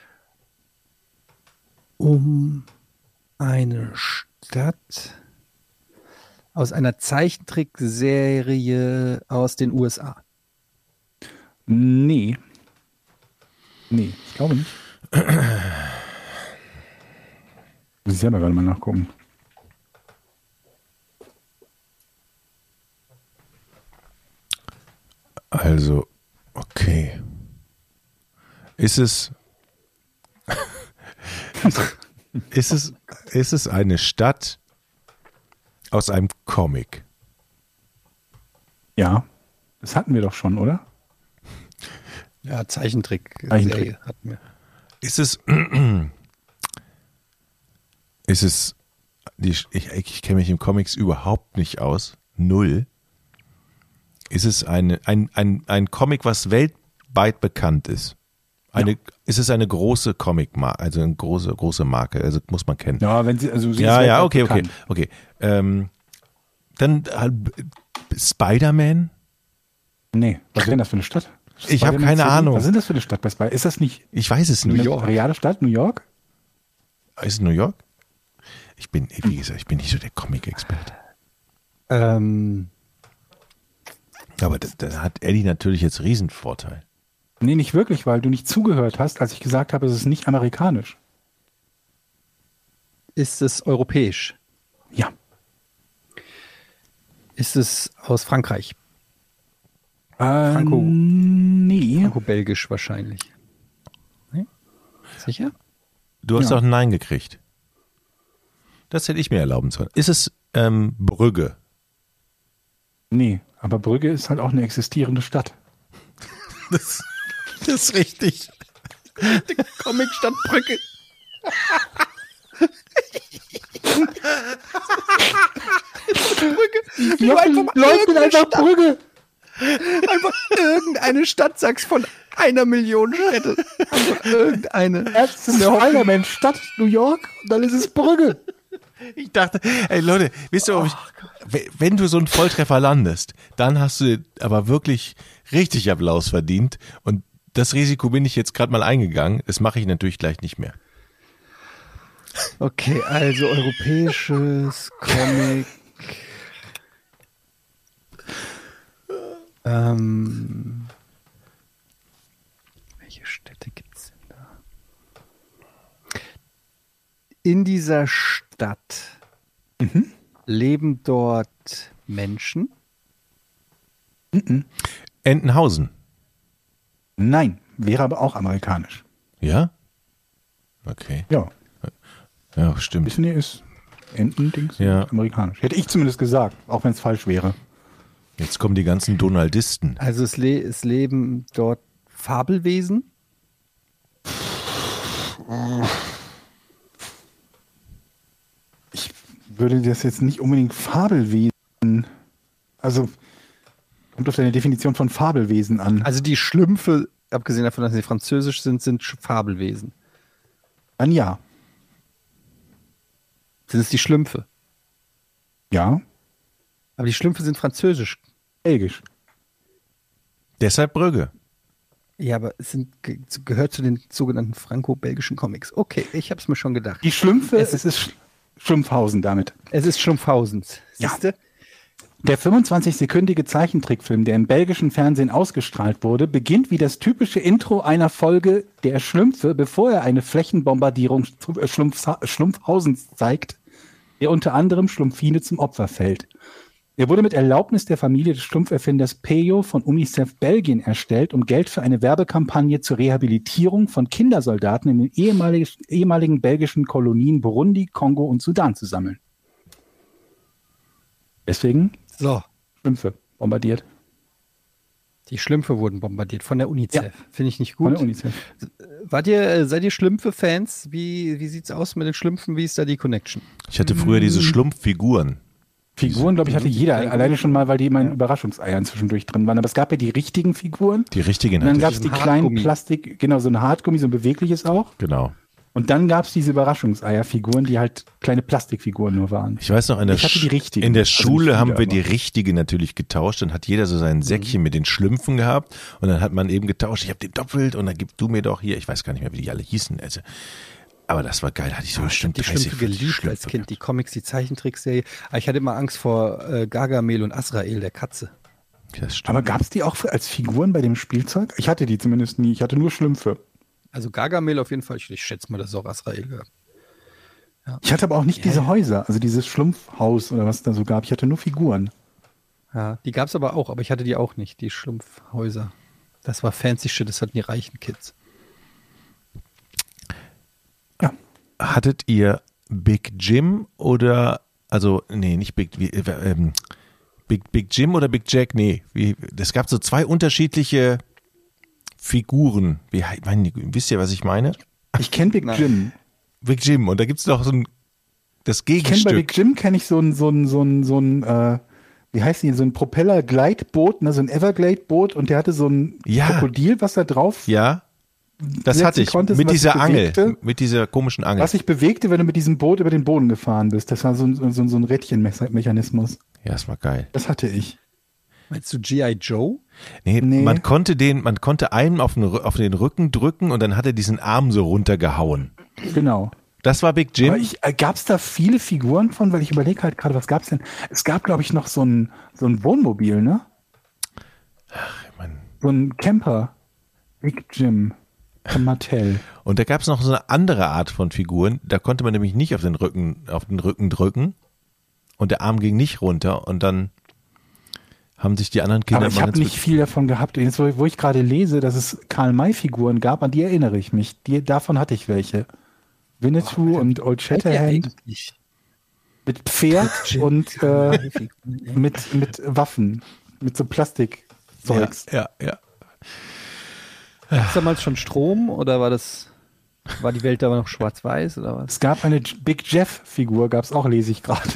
um eine Stadt aus einer Zeichentrickserie aus den U S A? Nee. Nee, ich glaube nicht. Muss ich selber gerade mal nachgucken. Also, okay. Ist es ist es ist es eine Stadt aus einem Comic? Ja, das hatten wir doch schon, oder? Ja, Zeichentrick. Zeichentrick. Hatten wir. Ist es ist es die, ich, ich kenne mich im Comics überhaupt nicht aus, null. Ist es eine, ein, ein, ein Comic, was weltweit bekannt ist? Eine, ja. Ist es eine große Comic-Marke, also eine große, große Marke, also muss man kennen. Ja, wenn sie, also sie ja, ist ja, okay, bekannt. okay, okay. Ähm, dann äh, Spider-Man? Nee, was ist denn das für eine Stadt? Ich habe keine Ahnung. Was ist das für eine Stadt bei Spider-Man? Ist das nicht Ich weiß es nicht. New York? Reale Stadt, New York? Ist es New York? Ich bin, wie gesagt, ich bin nicht so der Comic-Experte. Ähm... Aber da, da hat Eddie natürlich jetzt Riesenvorteil. Nee, nicht wirklich, weil du nicht zugehört hast, als ich gesagt habe, es ist nicht amerikanisch. Ist es europäisch? Ja. Ist es aus Frankreich? Äh, Franco, nee. Franco-belgisch wahrscheinlich. Nee? Sicher? Du hast Ja. doch ein Nein gekriegt. Das hätte ich mir erlauben sollen. Ist es ähm, Brügge? Nee, aber Brügge ist halt auch eine existierende Stadt. Das, das ist richtig. Comicstadt Brügge. Brügge. Du einfach Leute, einfach Brügge. Einfach irgendeine Stadt, sagst von einer Million Städte. Einfach irgendeine. Erst ist Spider-Man Stadt New York und dann ist es Brügge. Ich dachte, ey Leute, wisst ihr, ob ich, wenn du so einen Volltreffer landest, dann hast du aber wirklich richtig Applaus verdient und das Risiko bin ich jetzt gerade mal eingegangen. Das mache ich natürlich gleich nicht mehr. Okay, also europäisches Comic. ähm, welche Städte gibt es denn da? In dieser Stadt Mhm. leben dort Menschen? Mhm. Entenhausen. Nein, wäre aber auch amerikanisch. Ja? Okay. Ja, Ja, stimmt. Disney ist Entendings Ja. amerikanisch. Hätte ich zumindest gesagt, auch wenn es falsch wäre. Jetzt kommen die ganzen Donaldisten. Also es, le es leben dort Fabelwesen? Ich würde das jetzt nicht unbedingt Fabelwesen, also kommt auf deine Definition von Fabelwesen an. Also die Schlümpfe, abgesehen davon, dass sie französisch sind, sind Sch- Fabelwesen. Dann ja. Sind es die Schlümpfe? Ja. Aber die Schlümpfe sind französisch. Belgisch. Deshalb Brügge. Ja, aber es sind, ge- gehört zu den sogenannten franco-belgischen Comics. Okay, ich habe es mir schon gedacht. Die Schlümpfe, Es es ist Sch- Schlumpfhausen damit. Es ist Schlumpfhausens. Ja. Siehste? Der fünfundzwanzig-sekündige Zeichentrickfilm, der im belgischen Fernsehen ausgestrahlt wurde, beginnt wie das typische Intro einer Folge der Schlümpfe, bevor er eine Flächenbombardierung Schlumpf, Schlumpfhausens zeigt, der unter anderem Schlumpfine zum Opfer fällt. Er wurde mit Erlaubnis der Familie des Schlumpferfinders Peyo von UNICEF Belgien erstellt, um Geld für eine Werbekampagne zur Rehabilitierung von Kindersoldaten in den ehemaligen, ehemaligen belgischen Kolonien Burundi, Kongo und Sudan zu sammeln. Deswegen So, Schlümpfe bombardiert. die Schlümpfe wurden bombardiert von der UNICEF. Ja. Finde ich nicht Von gut. der UNICEF. Wart ihr, äh, seid ihr Schlümpfe-Fans? Wie, wie sieht's aus mit den Schlümpfen? Wie ist da die Connection? Ich hatte früher diese Schlumpffiguren. Figuren, glaube ich, hatte jeder. Alleine schon mal, weil die immer in Überraschungseiern zwischendurch drin waren. Aber es gab ja die richtigen Figuren. Die richtigen Und dann hatte gab ich. es die Diesen kleinen Hartgummi. Plastik, genau, so ein Hartgummi, so ein bewegliches auch. Genau. Und dann gab es diese Überraschungseierfiguren, die halt kleine Plastikfiguren nur waren. Ich weiß noch, in der, Ich hatte die Sch- richtigen. in der Also nicht Schule viele, haben wir aber- die richtige natürlich getauscht. Dann hat jeder so sein Säckchen mit den Schlümpfen gehabt und dann hat man eben getauscht. Ich habe den doppelt und dann gibst du mir doch hier. Ich weiß gar nicht mehr, wie die alle hießen. Also, aber das war geil. Hatte ich so bestimmt Die dreißig, Schlümpfe vierzig geliebt Schlümpfe als Kind, die gehabt. Comics, die Zeichentrickserie. Aber ich hatte immer Angst vor äh, Gargamel und Azrael, der Katze. Das stimmt. Aber gab es die auch als Figuren bei dem Spielzeug? Ich hatte die zumindest nie. Ich hatte nur Schlümpfe. Also Gargamel auf jeden Fall. Ich, ich schätze mal, das ist auch Azrael gab. Ich hatte aber auch nicht diese Häuser, also dieses Schlumpfhaus oder was es da so gab. Ich hatte nur Figuren. Ja, die gab es aber auch, aber ich hatte die auch nicht, die Schlumpfhäuser. Das war fancy shit, das hatten die reichen Kids. Hattet ihr Big Jim oder, also, nee, nicht Big, wie, äh, ähm, Big, Big Jim oder Big Jack? Nee, wie, es gab so zwei unterschiedliche Figuren. Wie, ich meine, wisst ihr, was ich meine? Ich kenne Big Nein. Jim. Big Jim. Und da gibt es noch so ein, das Ich kenne bei Gegenstück. Big Jim kenne ich so ein, so ein, so ein, so ein, äh, wie heißt die, so ein Propeller-Gleitboot, ne, so ein Everglade-Boot und der hatte so ein Ja. Krokodil, was da drauf, Ja, das setzen hatte ich. konntest, Mit was dieser sich Angel. bewegte. Mit dieser komischen Angel. was sich bewegte, wenn du mit diesem Boot über den Boden gefahren bist. Das war so ein, so ein, so ein Rädchenmechanismus. Ja, das war geil. Das hatte ich. Meinst du G I. Joe? Nee, Nee. man konnte den, man konnte einen auf den, Rü- auf den Rücken drücken und dann hat er diesen Arm so runtergehauen. Genau. Das war Big Jim. Aber ich, äh, gab es da viele Figuren von? Weil ich überlege halt gerade, was gab es denn? Es gab, glaube ich, noch so ein, so ein Wohnmobil, ne? Mann. So ein Camper. Big Jim von Mattel. Und da gab es noch so eine andere Art von Figuren. Da konnte man nämlich nicht auf den Rücken, auf den Rücken drücken und der Arm ging nicht runter und dann haben sich die anderen Kinder Aber ich mal habe ganz nicht viel davon gehabt. Jetzt, wo wo ich gerade lese, dass es Karl-May-Figuren gab, an die erinnere ich mich. Die, davon hatte ich welche. Winnetou und Old Shatterhand mit Pferd und äh, mit, mit Waffen, mit so Plastikzeugs. Ja, ja, ja. Gab es damals schon Strom oder war das, war die Welt da noch schwarz-weiß oder was? Es gab eine J- Big Jeff-Figur, gab es auch, lese ich gerade.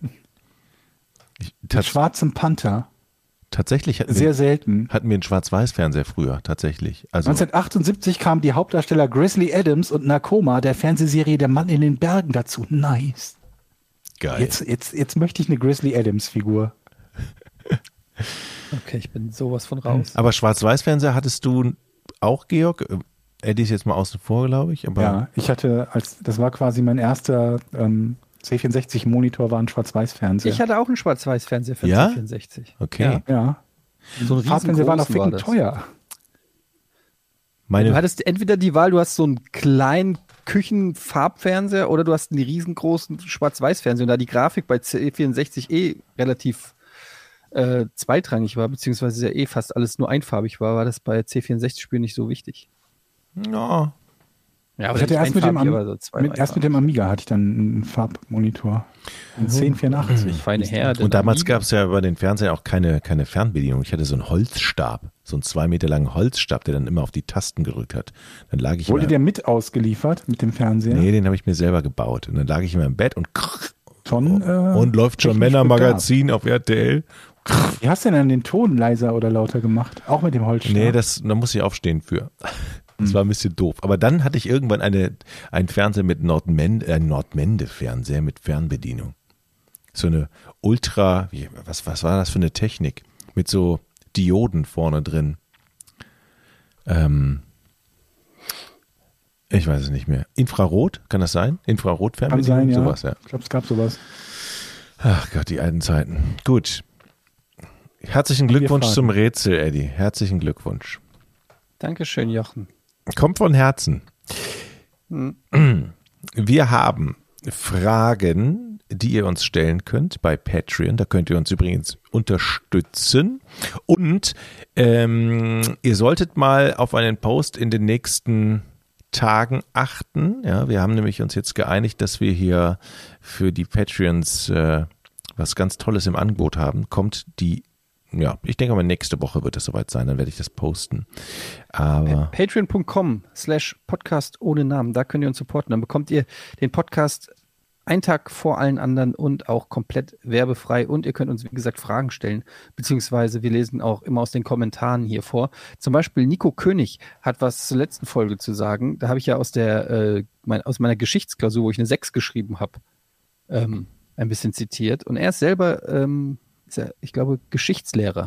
Ich, Mit tats schwarzem Panther. tatsächlich hatten Sehr wir, selten. hatten wir einen Schwarz-Weiß-Fernseher früher, tatsächlich. Also neunzehnhundertachtundsiebzig kamen die Hauptdarsteller Grizzly Adams und Nakoma der Fernsehserie Der Mann in den Bergen dazu. Nice. geil. Jetzt, jetzt, jetzt möchte ich eine Grizzly Adams-Figur. Okay, ich bin sowas von raus. Aber Schwarz-Weiß-Fernseher hattest du auch, Georg? Äh, Eddie ist jetzt mal außen vor, glaube ich. Aber Ja, ich hatte, als das war quasi mein erster ähm, C vierundsechzig-Monitor, war ein Schwarz-Weiß-Fernseher. Ich hatte auch einen Schwarz-Weiß-Fernseher für Ja? C vierundsechzig. okay. Ja. ja. So ein Farbfernseher waren auch riesengroßen war ficken das. teuer. Meine, Du hattest entweder die Wahl, du hast so einen kleinen Küchenfarbfernseher oder du hast einen riesengroßen Schwarz-Weiß-Fernseher. Und da die Grafik bei C vierundsechzig eh relativ äh, zweitrangig war, beziehungsweise ja eh fast alles nur einfarbig war, war das bei C vierundsechzig-Spielen nicht so wichtig. ja, Ja, Ich hatte erst mit, dem, Am so zwei, mit, erst mit dem Amiga hatte ich dann einen Farbmonitor. Ein zehn vierundachtzig. feine Herde. und damals gab es ja bei den Fernsehern auch keine, keine Fernbedienung. Ich hatte so einen Holzstab, so einen zwei Meter langen Holzstab, der dann immer auf die Tasten gedrückt hat. Dann lag ich Wurde immer, der mit ausgeliefert mit dem Fernseher? nee, den habe ich mir selber gebaut. Und dann lag ich immer im Bett und Schon, äh, und läuft schon technisch Männermagazin auf R T L. begabt. Wie hast du denn dann den Ton leiser oder lauter gemacht? Auch mit dem Holzstab? Nee, das, da muss ich aufstehen für. Das war ein bisschen doof. Aber dann hatte ich irgendwann eine, einen Fernseher mit Nordmende, äh, Nordmende-Fernseher mit Fernbedienung. so eine Ultra, wie, was, was war das für eine Technik? Mit so Dioden vorne drin. Ähm, ich weiß es nicht mehr. Infrarot, kann das sein? Infrarotfernbedienung? Kann sein, ja. Sowas, ja. Ich glaube, es gab sowas. Ach Gott, die alten Zeiten. Gut. Herzlichen Glückwunsch zum Rätsel, Eddie. Herzlichen Glückwunsch. Dankeschön, Jochen. Kommt von Herzen. Wir haben Fragen, die ihr uns stellen könnt bei Patreon. Da könnt ihr uns übrigens unterstützen. Und ähm, ihr solltet mal auf einen Post in den nächsten Tagen achten. Ja, wir haben nämlich uns jetzt geeinigt, dass wir hier für die Patreons äh, was ganz Tolles im Angebot haben. Kommt die, ja, ich denke mal nächste Woche wird es soweit sein, dann werde ich das posten. Aber Patreon.com slash Podcast ohne Namen, da könnt ihr uns supporten. Dann bekommt ihr den Podcast einen Tag vor allen anderen und auch komplett werbefrei. Und ihr könnt uns, wie gesagt, Fragen stellen, beziehungsweise wir lesen auch immer aus den Kommentaren hier vor. Zum Beispiel Nico König hat was zur letzten Folge zu sagen. Da habe ich ja aus der äh, mein, aus meiner Geschichtsklausur, wo ich eine sechs geschrieben habe, ähm, ein bisschen zitiert. Und er ist selber, ähm, ist er, ich glaube, Geschichtslehrer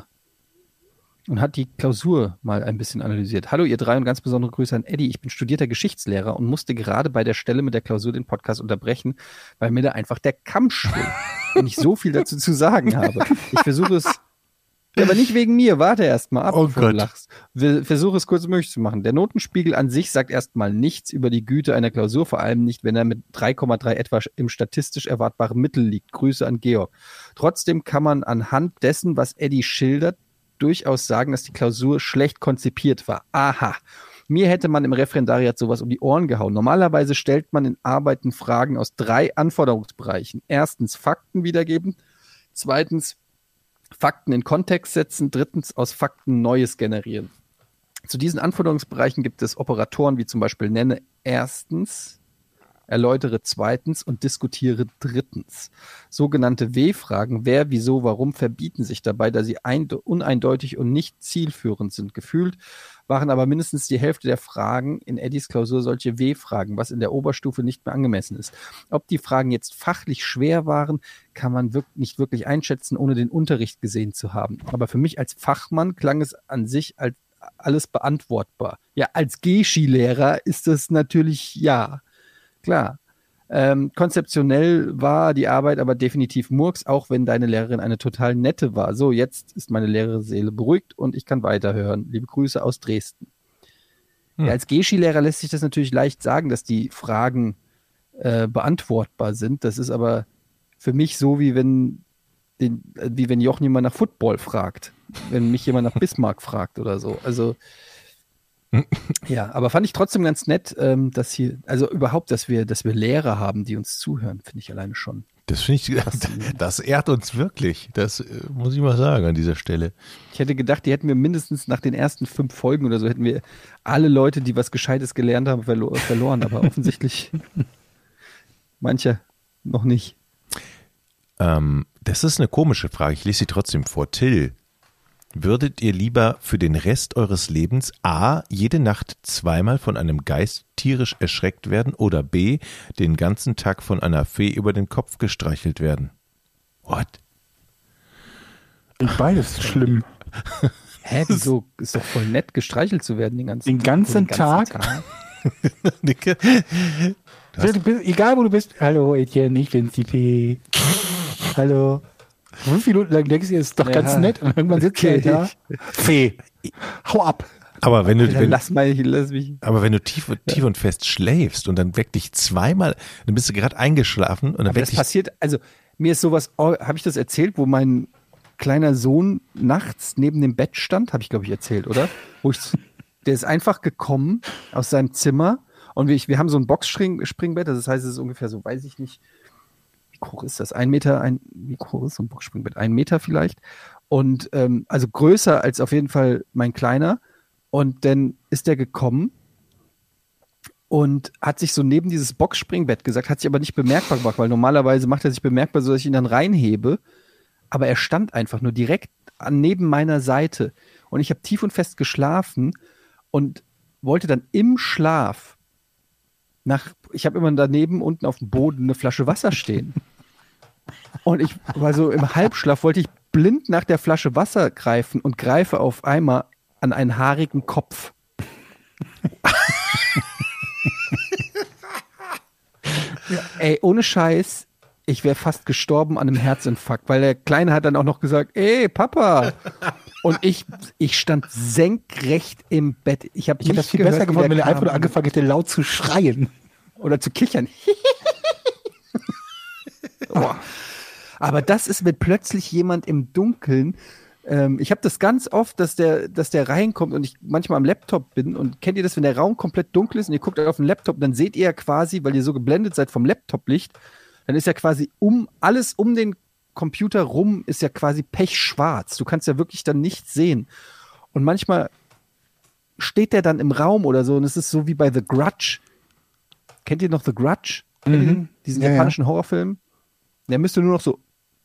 und hat die Klausur mal ein bisschen analysiert. Hallo ihr drei und ganz besondere Grüße an Eddie. Ich bin studierter Geschichtslehrer und musste gerade bei der Stelle mit der Klausur den Podcast unterbrechen, weil mir da einfach der Kamm schwillt, wenn ich so viel dazu zu sagen habe. Ich versuche es, ja, aber nicht wegen mir, warte erst mal ab, Oh bevor Gott. du lachst. Wir- Versuche es kurz möglich zu machen. Der Notenspiegel an sich sagt erstmal nichts über die Güte einer Klausur, vor allem nicht, wenn er mit drei Komma drei etwa im statistisch erwartbaren Mittel liegt. Grüße an Georg. Trotzdem kann man anhand dessen, was Eddie schildert, durchaus sagen, dass die Klausur schlecht konzipiert war. Aha. Mir hätte man im Referendariat sowas um die Ohren gehauen. Normalerweise stellt man in Arbeiten Fragen aus drei Anforderungsbereichen. Erstens Fakten wiedergeben, zweitens Fakten in Kontext setzen, drittens aus Fakten Neues generieren. Zu diesen Anforderungsbereichen gibt es Operatoren wie zum Beispiel nenne erstens, erläutere zweitens und diskutiere drittens. Sogenannte W-Fragen, wer, wieso, warum, verbieten sich dabei, da sie einde- uneindeutig und nicht zielführend sind. Gefühlt waren aber mindestens die Hälfte der Fragen in Eddies Klausur solche W-Fragen, was in der Oberstufe nicht mehr angemessen ist. Ob die Fragen jetzt fachlich schwer waren, kann man wirk- nicht wirklich einschätzen, ohne den Unterricht gesehen zu haben. Aber für mich als Fachmann klang es an sich als alles beantwortbar. Ja, als Geschi-Lehrer ist das natürlich ja. Klar. Ähm, konzeptionell war die Arbeit aber definitiv Murks, auch wenn deine Lehrerin eine total nette war. So, jetzt ist meine Lehrerseele beruhigt und ich kann weiterhören. Liebe Grüße aus Dresden. Hm. Ja, als Geschi-Lehrer lässt sich das natürlich leicht sagen, dass die Fragen äh, beantwortbar sind. Das ist aber für mich so, wie wenn, den, äh, wie wenn Jochen jemand nach Football fragt. Wenn mich jemand nach Bismarck fragt oder so. Also ja, aber fand ich trotzdem ganz nett, ähm, dass hier, also überhaupt, dass wir, dass wir Lehrer haben, die uns zuhören, finde ich alleine schon. das finde ich, das ehrt uns wirklich. Das äh, muss ich mal sagen an dieser Stelle. Ich hätte gedacht, die hätten wir mindestens nach den ersten fünf Folgen oder so, hätten wir alle Leute, die was Gescheites gelernt haben, verlo- verloren. Aber offensichtlich manche noch nicht. Ähm, das ist eine komische Frage. Ich lese sie trotzdem vor. Till, würdet ihr lieber für den Rest eures Lebens A, jede Nacht zweimal von einem Geist tierisch erschreckt werden oder B, den ganzen Tag von einer Fee über den Kopf gestreichelt werden? What? Beides schlimm. Hä, wieso? Ist doch voll nett, gestreichelt zu werden den ganzen, Den ganzen Tag? Nicke? So, du bist, egal wo du bist. Hallo Etienne, ich bin's die Fee. Hallo. Fünf Minuten lang denkst du, ist doch Ja. ganz nett. Und irgendwann sitzt Okay. du halt da. Fee, hau ab. Aber wenn du, Dann wenn, lass, mal, lass mich. aber wenn du tief, tief und fest schläfst und dann weckt dich zweimal, dann bist du gerade eingeschlafen und dann Aber weckt das dich. passiert, also mir ist sowas, oh, habe ich das erzählt, wo mein kleiner Sohn nachts neben dem Bett stand? Habe ich, glaube ich, erzählt, oder? Wo ich, der ist einfach gekommen aus seinem Zimmer und wir, wir haben so ein Boxspringbett, das heißt, es ist ungefähr so, weiß ich nicht, wie hoch ist das? Ein Meter, ein, wie hoch ist so ein Boxspringbett? Ein Meter vielleicht. Und ähm, also größer als auf jeden Fall mein Kleiner. Und dann ist der gekommen und hat sich so neben dieses Boxspringbett gesagt, hat sich aber nicht bemerkbar gemacht, weil normalerweise macht er sich bemerkbar, so dass ich ihn dann reinhebe. Aber er stand einfach nur direkt an, neben meiner Seite. Und ich habe tief und fest geschlafen und wollte dann im Schlaf nach, ich habe immer daneben unten auf dem Boden eine Flasche Wasser stehen. Und ich war so im Halbschlaf, wollte ich blind nach der Flasche Wasser greifen und greife auf einmal an einen haarigen Kopf. Ja, ey, ohne Scheiß, ich wäre fast gestorben an einem Herzinfarkt, weil der Kleine hat dann auch noch gesagt, ey, Papa. Und ich, ich stand senkrecht im Bett. Ich habe Ich hätte das viel besser geworden, wenn er einfach nur angefangen hätte, laut zu schreien. Oder zu kichern. Boah. Aber das ist mit plötzlich jemand im Dunkeln. Ähm, ich habe das ganz oft, dass der, dass der reinkommt und ich manchmal am Laptop bin. Und kennt ihr das, wenn der Raum komplett dunkel ist und ihr guckt auf den Laptop, dann seht ihr ja quasi, weil ihr so geblendet seid vom Laptop-Licht, dann ist ja quasi um alles um den Computer rum ist ja quasi pechschwarz. Du kannst ja wirklich dann nichts sehen. Und manchmal steht der dann im Raum oder so und es ist so wie bei The Grudge. Kennt ihr noch The Grudge? Mhm. Kennt ihr den? Diesen Ja, japanischen ja. Horrorfilm? Der müsste nur noch so.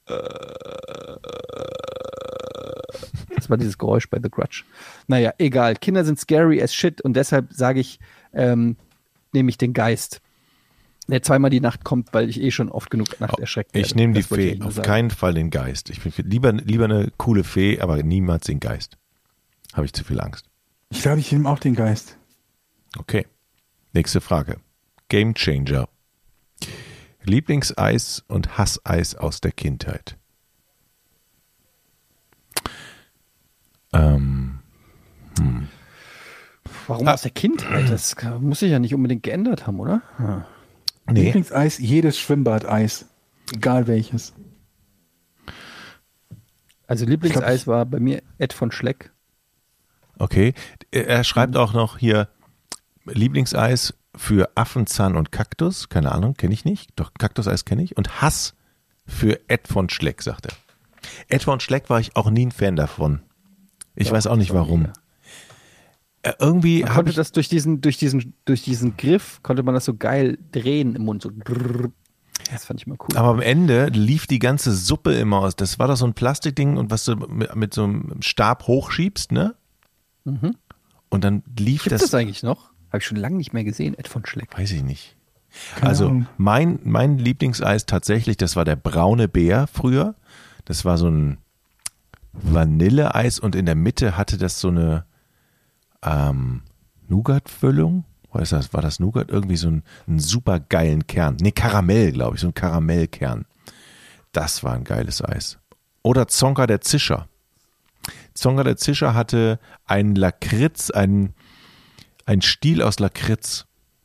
Das war dieses Geräusch bei The Grudge. Naja, egal. Kinder sind scary as shit und deshalb sage ich, ähm, nehme ich den Geist. Der zweimal die Nacht kommt, weil ich eh schon oft genug Nacht erschreckt werde. Ich nehme die Das wollte ich Fee, nur auf sagen. keinen Fall den Geist. Ich bin lieber, lieber eine coole Fee, aber niemals den Geist. Habe ich zu viel Angst. Ich glaube, ich nehme auch den Geist. Okay. Nächste Frage. Game Changer. Lieblingseis und Hasseis aus der Kindheit. Ähm, hm. Warum Ah. aus der Kindheit? Das muss sich ja nicht unbedingt geändert haben, oder? Ja. Nee. Lieblingseis, jedes Schwimmbadeis. Egal welches. Also Lieblingseis Ich glaub, war bei mir Ed von Schleck. Okay. Er schreibt auch noch hier Lieblingseis für Affenzahn und Kaktus. Keine Ahnung, kenne ich nicht. Doch, Kaktuseis kenne ich. Und Hass für Ed von Schleck, sagt er. Ed von Schleck war ich auch nie ein Fan davon. Ich Doch, weiß auch nicht das war warum. mega. Äh, irgendwie Man habe konnte ich das durch diesen, durch diesen, durch diesen Griff, konnte man das so geil drehen im Mund. So brrr. Das fand ich mal cool. Aber am Ende lief die ganze Suppe immer aus. Das war doch so ein Plastikding und was du mit, mit so einem Stab hochschiebst, ne? Mhm. Und dann lief Gibt das. das eigentlich noch? Habe ich schon lange nicht mehr gesehen, Ed von Schleck. Weiß ich nicht. Keine Also Ahnung. mein, mein Lieblingseis tatsächlich, das war der braune Bär früher. Das war so ein Vanilleeis und in der Mitte hatte das so eine ähm, Nougat-Füllung. Was ist das? War das Nougat? Irgendwie so ein, einen super geilen Kern. Nee, Karamell, glaube ich, so ein Karamellkern. Das war ein geiles Eis. Oder Zonka der Zischer. Zonka der Zischer hatte einen Lakritz, einen, einen Stiel aus Lakritz.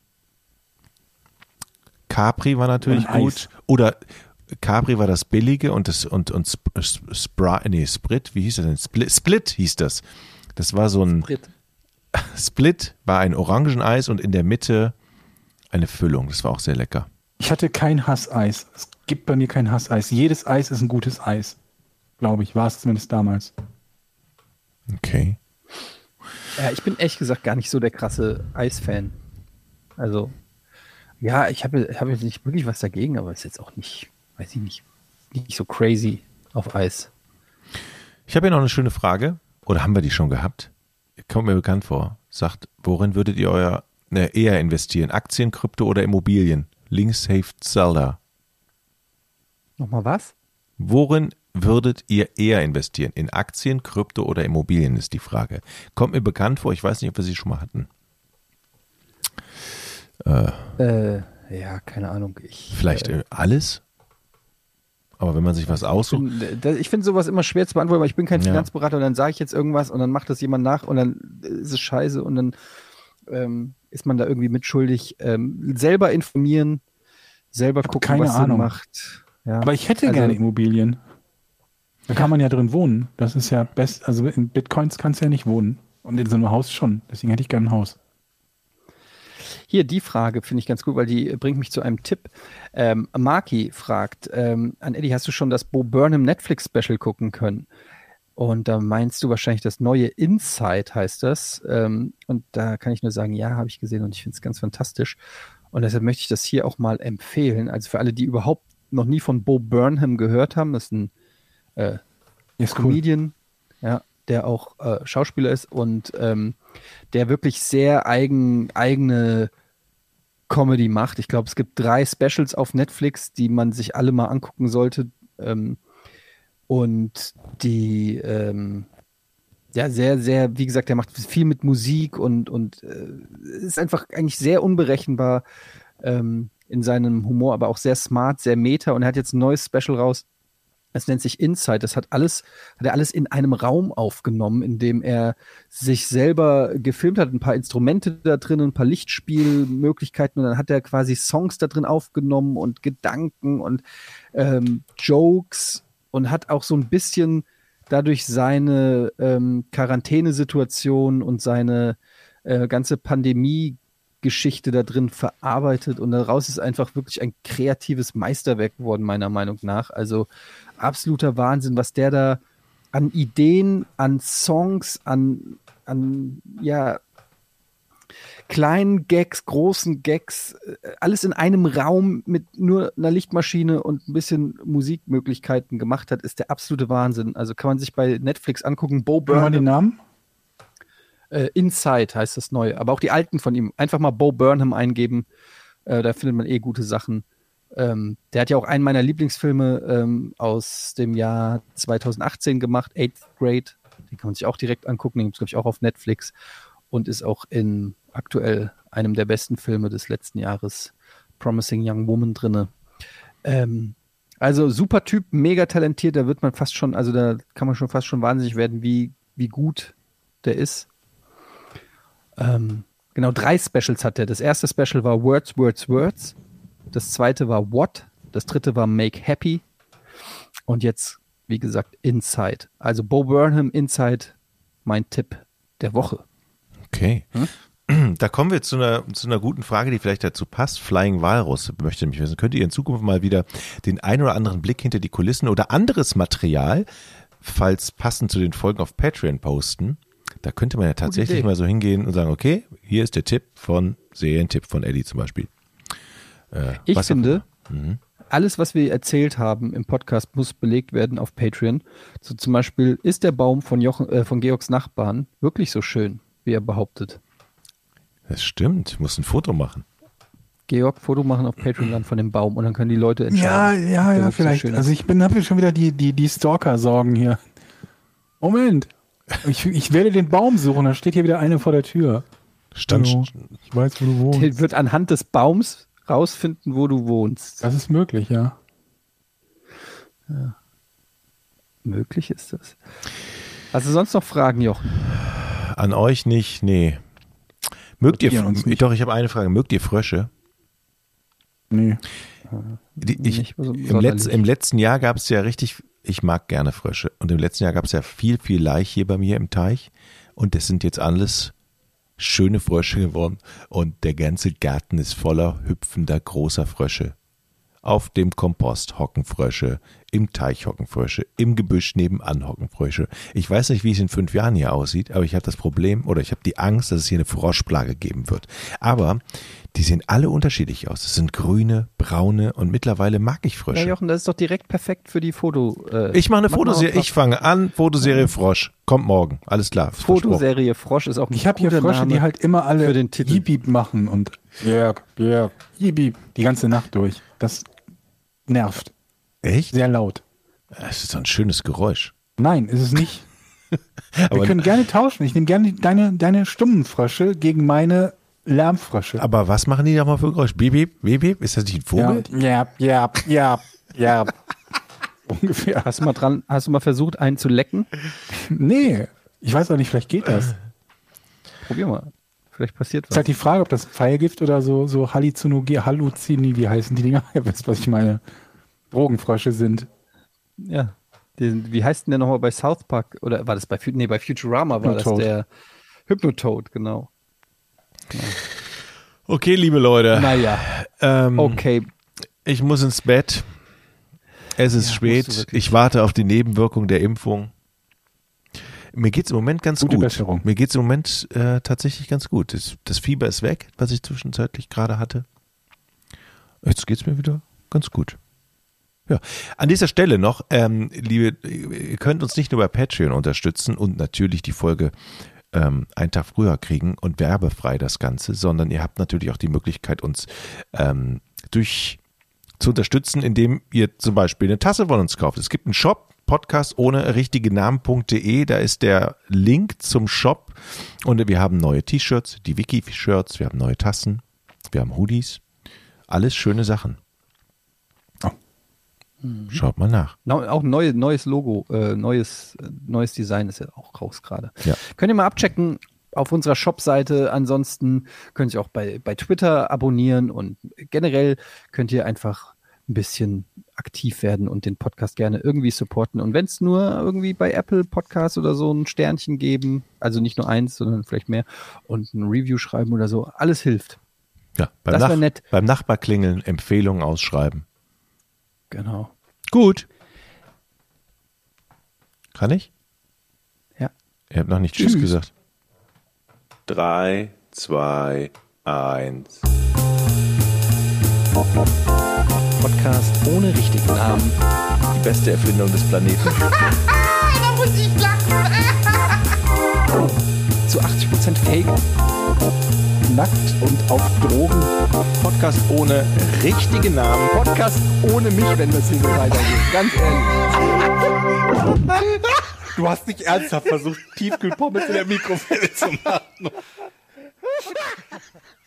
Capri war natürlich Und gut. Eis. Oder Capri war das billige und das und, und Sp Sp Spra nee, Sprit, wie hieß das denn? Split, Split hieß das. Das war so ein Sprit. Split, war ein Orangeneis und in der Mitte eine Füllung. Das war auch sehr lecker. Ich hatte kein Hasseis. Es gibt bei mir kein Hasseis. Jedes Eis ist ein gutes Eis. Glaube ich, war es zumindest damals. Okay. Ja, ich bin ehrlich gesagt gar nicht so der krasse Eisfan. Also, ja, ich habe ich hab jetzt nicht wirklich was dagegen, aber es ist jetzt auch nicht, weiß ich nicht, nicht so crazy auf Eis. Ich habe hier noch eine schöne Frage. Oder haben wir die schon gehabt? Kommt mir bekannt vor. Sagt, worin würdet ihr euer ne, eher investieren? Aktien, Krypto oder Immobilien? Links hilft Zelda. Nochmal was? Worin würdet ihr eher investieren? In Aktien, Krypto oder Immobilien ist die Frage. Kommt mir bekannt vor, ich weiß nicht, ob wir sie schon mal hatten. Äh, Äh, ja, keine Ahnung. Ich, vielleicht äh, äh, alles? Aber wenn man sich was aussucht. Ich finde da- ich finde sowas immer schwer zu beantworten, weil ich bin kein Ja. Finanzberater und dann sage ich jetzt irgendwas und dann macht das jemand nach und dann ist es scheiße und dann ähm, ist man da irgendwie mitschuldig. Ähm, selber informieren, selber gucken, keine was Sinn Ahnung. macht. Ja. Aber ich hätte Also- gerne Immobilien. Da kann man ja drin wohnen. Das ist ja best. Also in Bitcoins kannst du ja nicht wohnen. Und in so einem Haus schon. Deswegen hätte ich gerne ein Haus. Hier, die Frage finde ich ganz gut, weil die bringt mich zu einem Tipp. Ähm, Marki fragt, ähm, an Eddie, hast du schon das Bo Burnham Netflix-Special gucken können? Und da meinst du wahrscheinlich das neue Inside heißt das. Ähm, und da kann ich nur sagen, ja, habe ich gesehen und ich finde es ganz fantastisch. Und deshalb möchte ich das hier auch mal empfehlen. Also für alle, die überhaupt noch nie von Bo Burnham gehört haben, das ist ein äh, Ist cool. Comedian, ja, der auch äh, Schauspieler ist und ähm, der wirklich sehr eigen, eigene Comedy macht. Ich glaube, es gibt drei Specials auf Netflix, die man sich alle mal angucken sollte. Ähm, und die, ähm, ja, sehr, sehr, wie gesagt, der macht viel mit Musik und, und äh, ist einfach eigentlich sehr unberechenbar ähm, in seinem Humor, aber auch sehr smart, sehr meta. Und er hat jetzt ein neues Special raus. Das nennt sich Inside. Das hat alles, hat er alles in einem Raum aufgenommen, in dem er sich selber gefilmt hat. Ein paar Instrumente da drin, ein paar Lichtspielmöglichkeiten. Und dann hat er quasi Songs da drin aufgenommen und Gedanken und ähm, Jokes und hat auch so ein bisschen dadurch seine ähm, Quarantänesituation und seine äh, ganze Pandemie-Geschichte da drin verarbeitet. Und daraus ist einfach wirklich ein kreatives Meisterwerk geworden, meiner Meinung nach. Also absoluter Wahnsinn, was der da an Ideen, an Songs, an, an ja, kleinen Gags, großen Gags, alles in einem Raum mit nur einer Lichtmaschine und ein bisschen Musikmöglichkeiten gemacht hat, ist der absolute Wahnsinn. Also kann man sich bei Netflix angucken. Bo Burnham. den Namen? Äh, Inside heißt das neu, aber auch die alten von ihm. Einfach mal Bo Burnham eingeben, äh, da findet man eh gute Sachen. Ähm, der hat ja auch einen meiner Lieblingsfilme ähm, aus dem Jahr zweitausendachtzehn gemacht, Eighth Grade. Den kann man sich auch direkt angucken, den gibt es, glaube ich, auch auf Netflix und ist auch in aktuell einem der besten Filme des letzten Jahres, Promising Young Woman, drinne. Ähm, also super Typ, mega talentiert, da wird man fast schon, also da kann man schon fast schon wahnsinnig werden, wie, wie gut der ist. Ähm, genau, drei Specials hat er. Das erste Special war Words, Words, Words. Das zweite war What, das dritte war Make Happy und jetzt, wie gesagt, Inside. Also Bo Burnham, Inside, mein Tipp der Woche. Okay. Hm? Da kommen wir zu einer, zu einer guten Frage, die vielleicht dazu passt. Flying Walrus möchte mich wissen. Könnt ihr in Zukunft mal wieder den ein oder anderen Blick hinter die Kulissen oder anderes Material, falls passend zu den Folgen auf Patreon posten? Da könnte man ja tatsächlich mal so hingehen und sagen, okay, hier ist der Tipp von, Serientipp von Eddie zum Beispiel. Äh, ich finde, mhm. alles, was wir erzählt haben im Podcast, muss belegt werden auf Patreon. So zum Beispiel, ist der Baum von, Jochen, äh, von Georgs Nachbarn wirklich so schön, wie er behauptet? Das stimmt, ich muss ein Foto machen. Georg, Foto machen auf Patreon dann von dem Baum und dann können die Leute entscheiden. Ja, ja, ja, vielleicht. So also ich bin, habe schon wieder die, die, die Stalker-Sorgen hier. Moment. Ich, ich werde den Baum suchen, da steht hier wieder eine vor der Tür. Stand, Hallo, ich weiß, wo du wohnst. Der wird anhand des Baums rausfinden, wo du wohnst. Das ist möglich, ja. ja. Möglich ist das. Hast du sonst noch Fragen, Jochen? An euch nicht, nee. Mögt ihr, nicht. Doch, ich habe eine Frage. Mögt ihr Frösche? Nee. Die, ich, nicht so im, Letz-, Im letzten Jahr gab es ja richtig, ich mag gerne Frösche. Und im letzten Jahr gab es ja viel, viel Laich hier bei mir im Teich. Und das sind jetzt alles schöne Frösche geworden. Und der ganze Garten ist voller hüpfender, großer Frösche. Auf dem Kompost hocken Frösche, im Teich hocken Frösche, im Gebüsch nebenan hocken Frösche. Ich weiß nicht, wie es in fünf Jahren hier aussieht, aber ich habe das Problem oder ich habe die Angst, dass es hier eine Froschplage geben wird. Aber die sehen alle unterschiedlich aus. Das sind grüne, braune und mittlerweile mag ich Frösche. Ja, Jochen, das ist doch direkt perfekt für die Foto. Äh, ich mache eine Fotoserie. Ich fange an. Fotoserie Frosch. Kommt morgen. Alles klar. Fotoserie Frosch ist auch ein Ich habe hier Frösche, Name die halt immer alle für den Titel. Jibib machen und Jörg, Jörg, Jibib die ganze Nacht durch. Das nervt. Echt? Sehr laut. Das ist so ein schönes Geräusch. Nein, ist es nicht. Aber wir können gerne tauschen. Ich nehme gerne deine, deine stummen Frösche gegen meine Lärmfrösche. Aber was machen die da mal für Geräusch? Bip, bip, bip, bip? Ist das nicht ein Vogel? Ja, ja, ja, ja. Ungefähr. Hast du mal dran, hast du mal versucht, einen zu lecken? Nee, ich weiß auch nicht, vielleicht geht das. Probier mal. Vielleicht passiert was. Ist halt die Frage, ob das Pfeilgift oder so, so Halluzinogen, Halluzini, wie heißen die Dinger? Ihr wisst, was ich meine. Drogenfrösche sind. Ja. Die, wie heißt denn der nochmal bei South Park? Oder war das bei, nee, bei Futurama war Hypnotoad. das der Hypnotoad, genau. Ja. Okay, liebe Leute. Naja, Ähm, okay. Ich muss ins Bett. Es ist Ja, musst du spät. wirklich. Ich warte auf die Nebenwirkung der Impfung. Mir geht es im Moment ganz Gute gut. Besserung. Mir geht es im Moment äh, tatsächlich ganz gut. Das, das Fieber ist weg, was ich zwischenzeitlich gerade hatte. Jetzt geht es mir wieder ganz gut. Ja, an dieser Stelle noch, ähm, liebe, ihr könnt uns nicht nur bei Patreon unterstützen und natürlich die Folge ähm, einen Tag früher kriegen und werbefrei das Ganze, sondern ihr habt natürlich auch die Möglichkeit, uns ähm, durch zu unterstützen, indem ihr zum Beispiel eine Tasse von uns kauft. Es gibt einen Shop, Podcast ohne richtige Namen.de, da ist der Link zum Shop und wir haben neue T-Shirts, die Wiki-Shirts, wir haben neue Tassen, wir haben Hoodies, alles schöne Sachen. Oh. Mhm. Schaut mal nach. No, auch ein neue, neues Logo, äh, neues, neues Design ist ja auch raus gerade. Ja. Könnt ihr mal abchecken auf unserer Shop-Seite. Ansonsten könnt ihr auch bei, bei Twitter abonnieren und generell könnt ihr einfach ein bisschen aktiv werden und den Podcast gerne irgendwie supporten. Und wenn es nur irgendwie bei Apple Podcasts oder so ein Sternchen geben, also nicht nur eins, sondern vielleicht mehr, und ein Review schreiben oder so, alles hilft. Ja, beim, das Nach- nett. beim Nachbar klingeln, Empfehlungen ausschreiben. Genau. Gut. Kann ich? Ja. Ihr habt noch nicht Tschüss, Tschüss gesagt. Drei, zwei, eins. Podcast ohne richtigen Namen. Die beste Erfindung des Planeten. Da muss ich lachen. Zu achtzig Prozent Fake. Nackt und auf Drogen. Podcast ohne richtige Namen. Podcast ohne mich, wenn das hier so weitergeht. Ganz ehrlich. Du hast nicht ernsthaft versucht, Tiefkühlpommes in der Mikrowelle zu machen.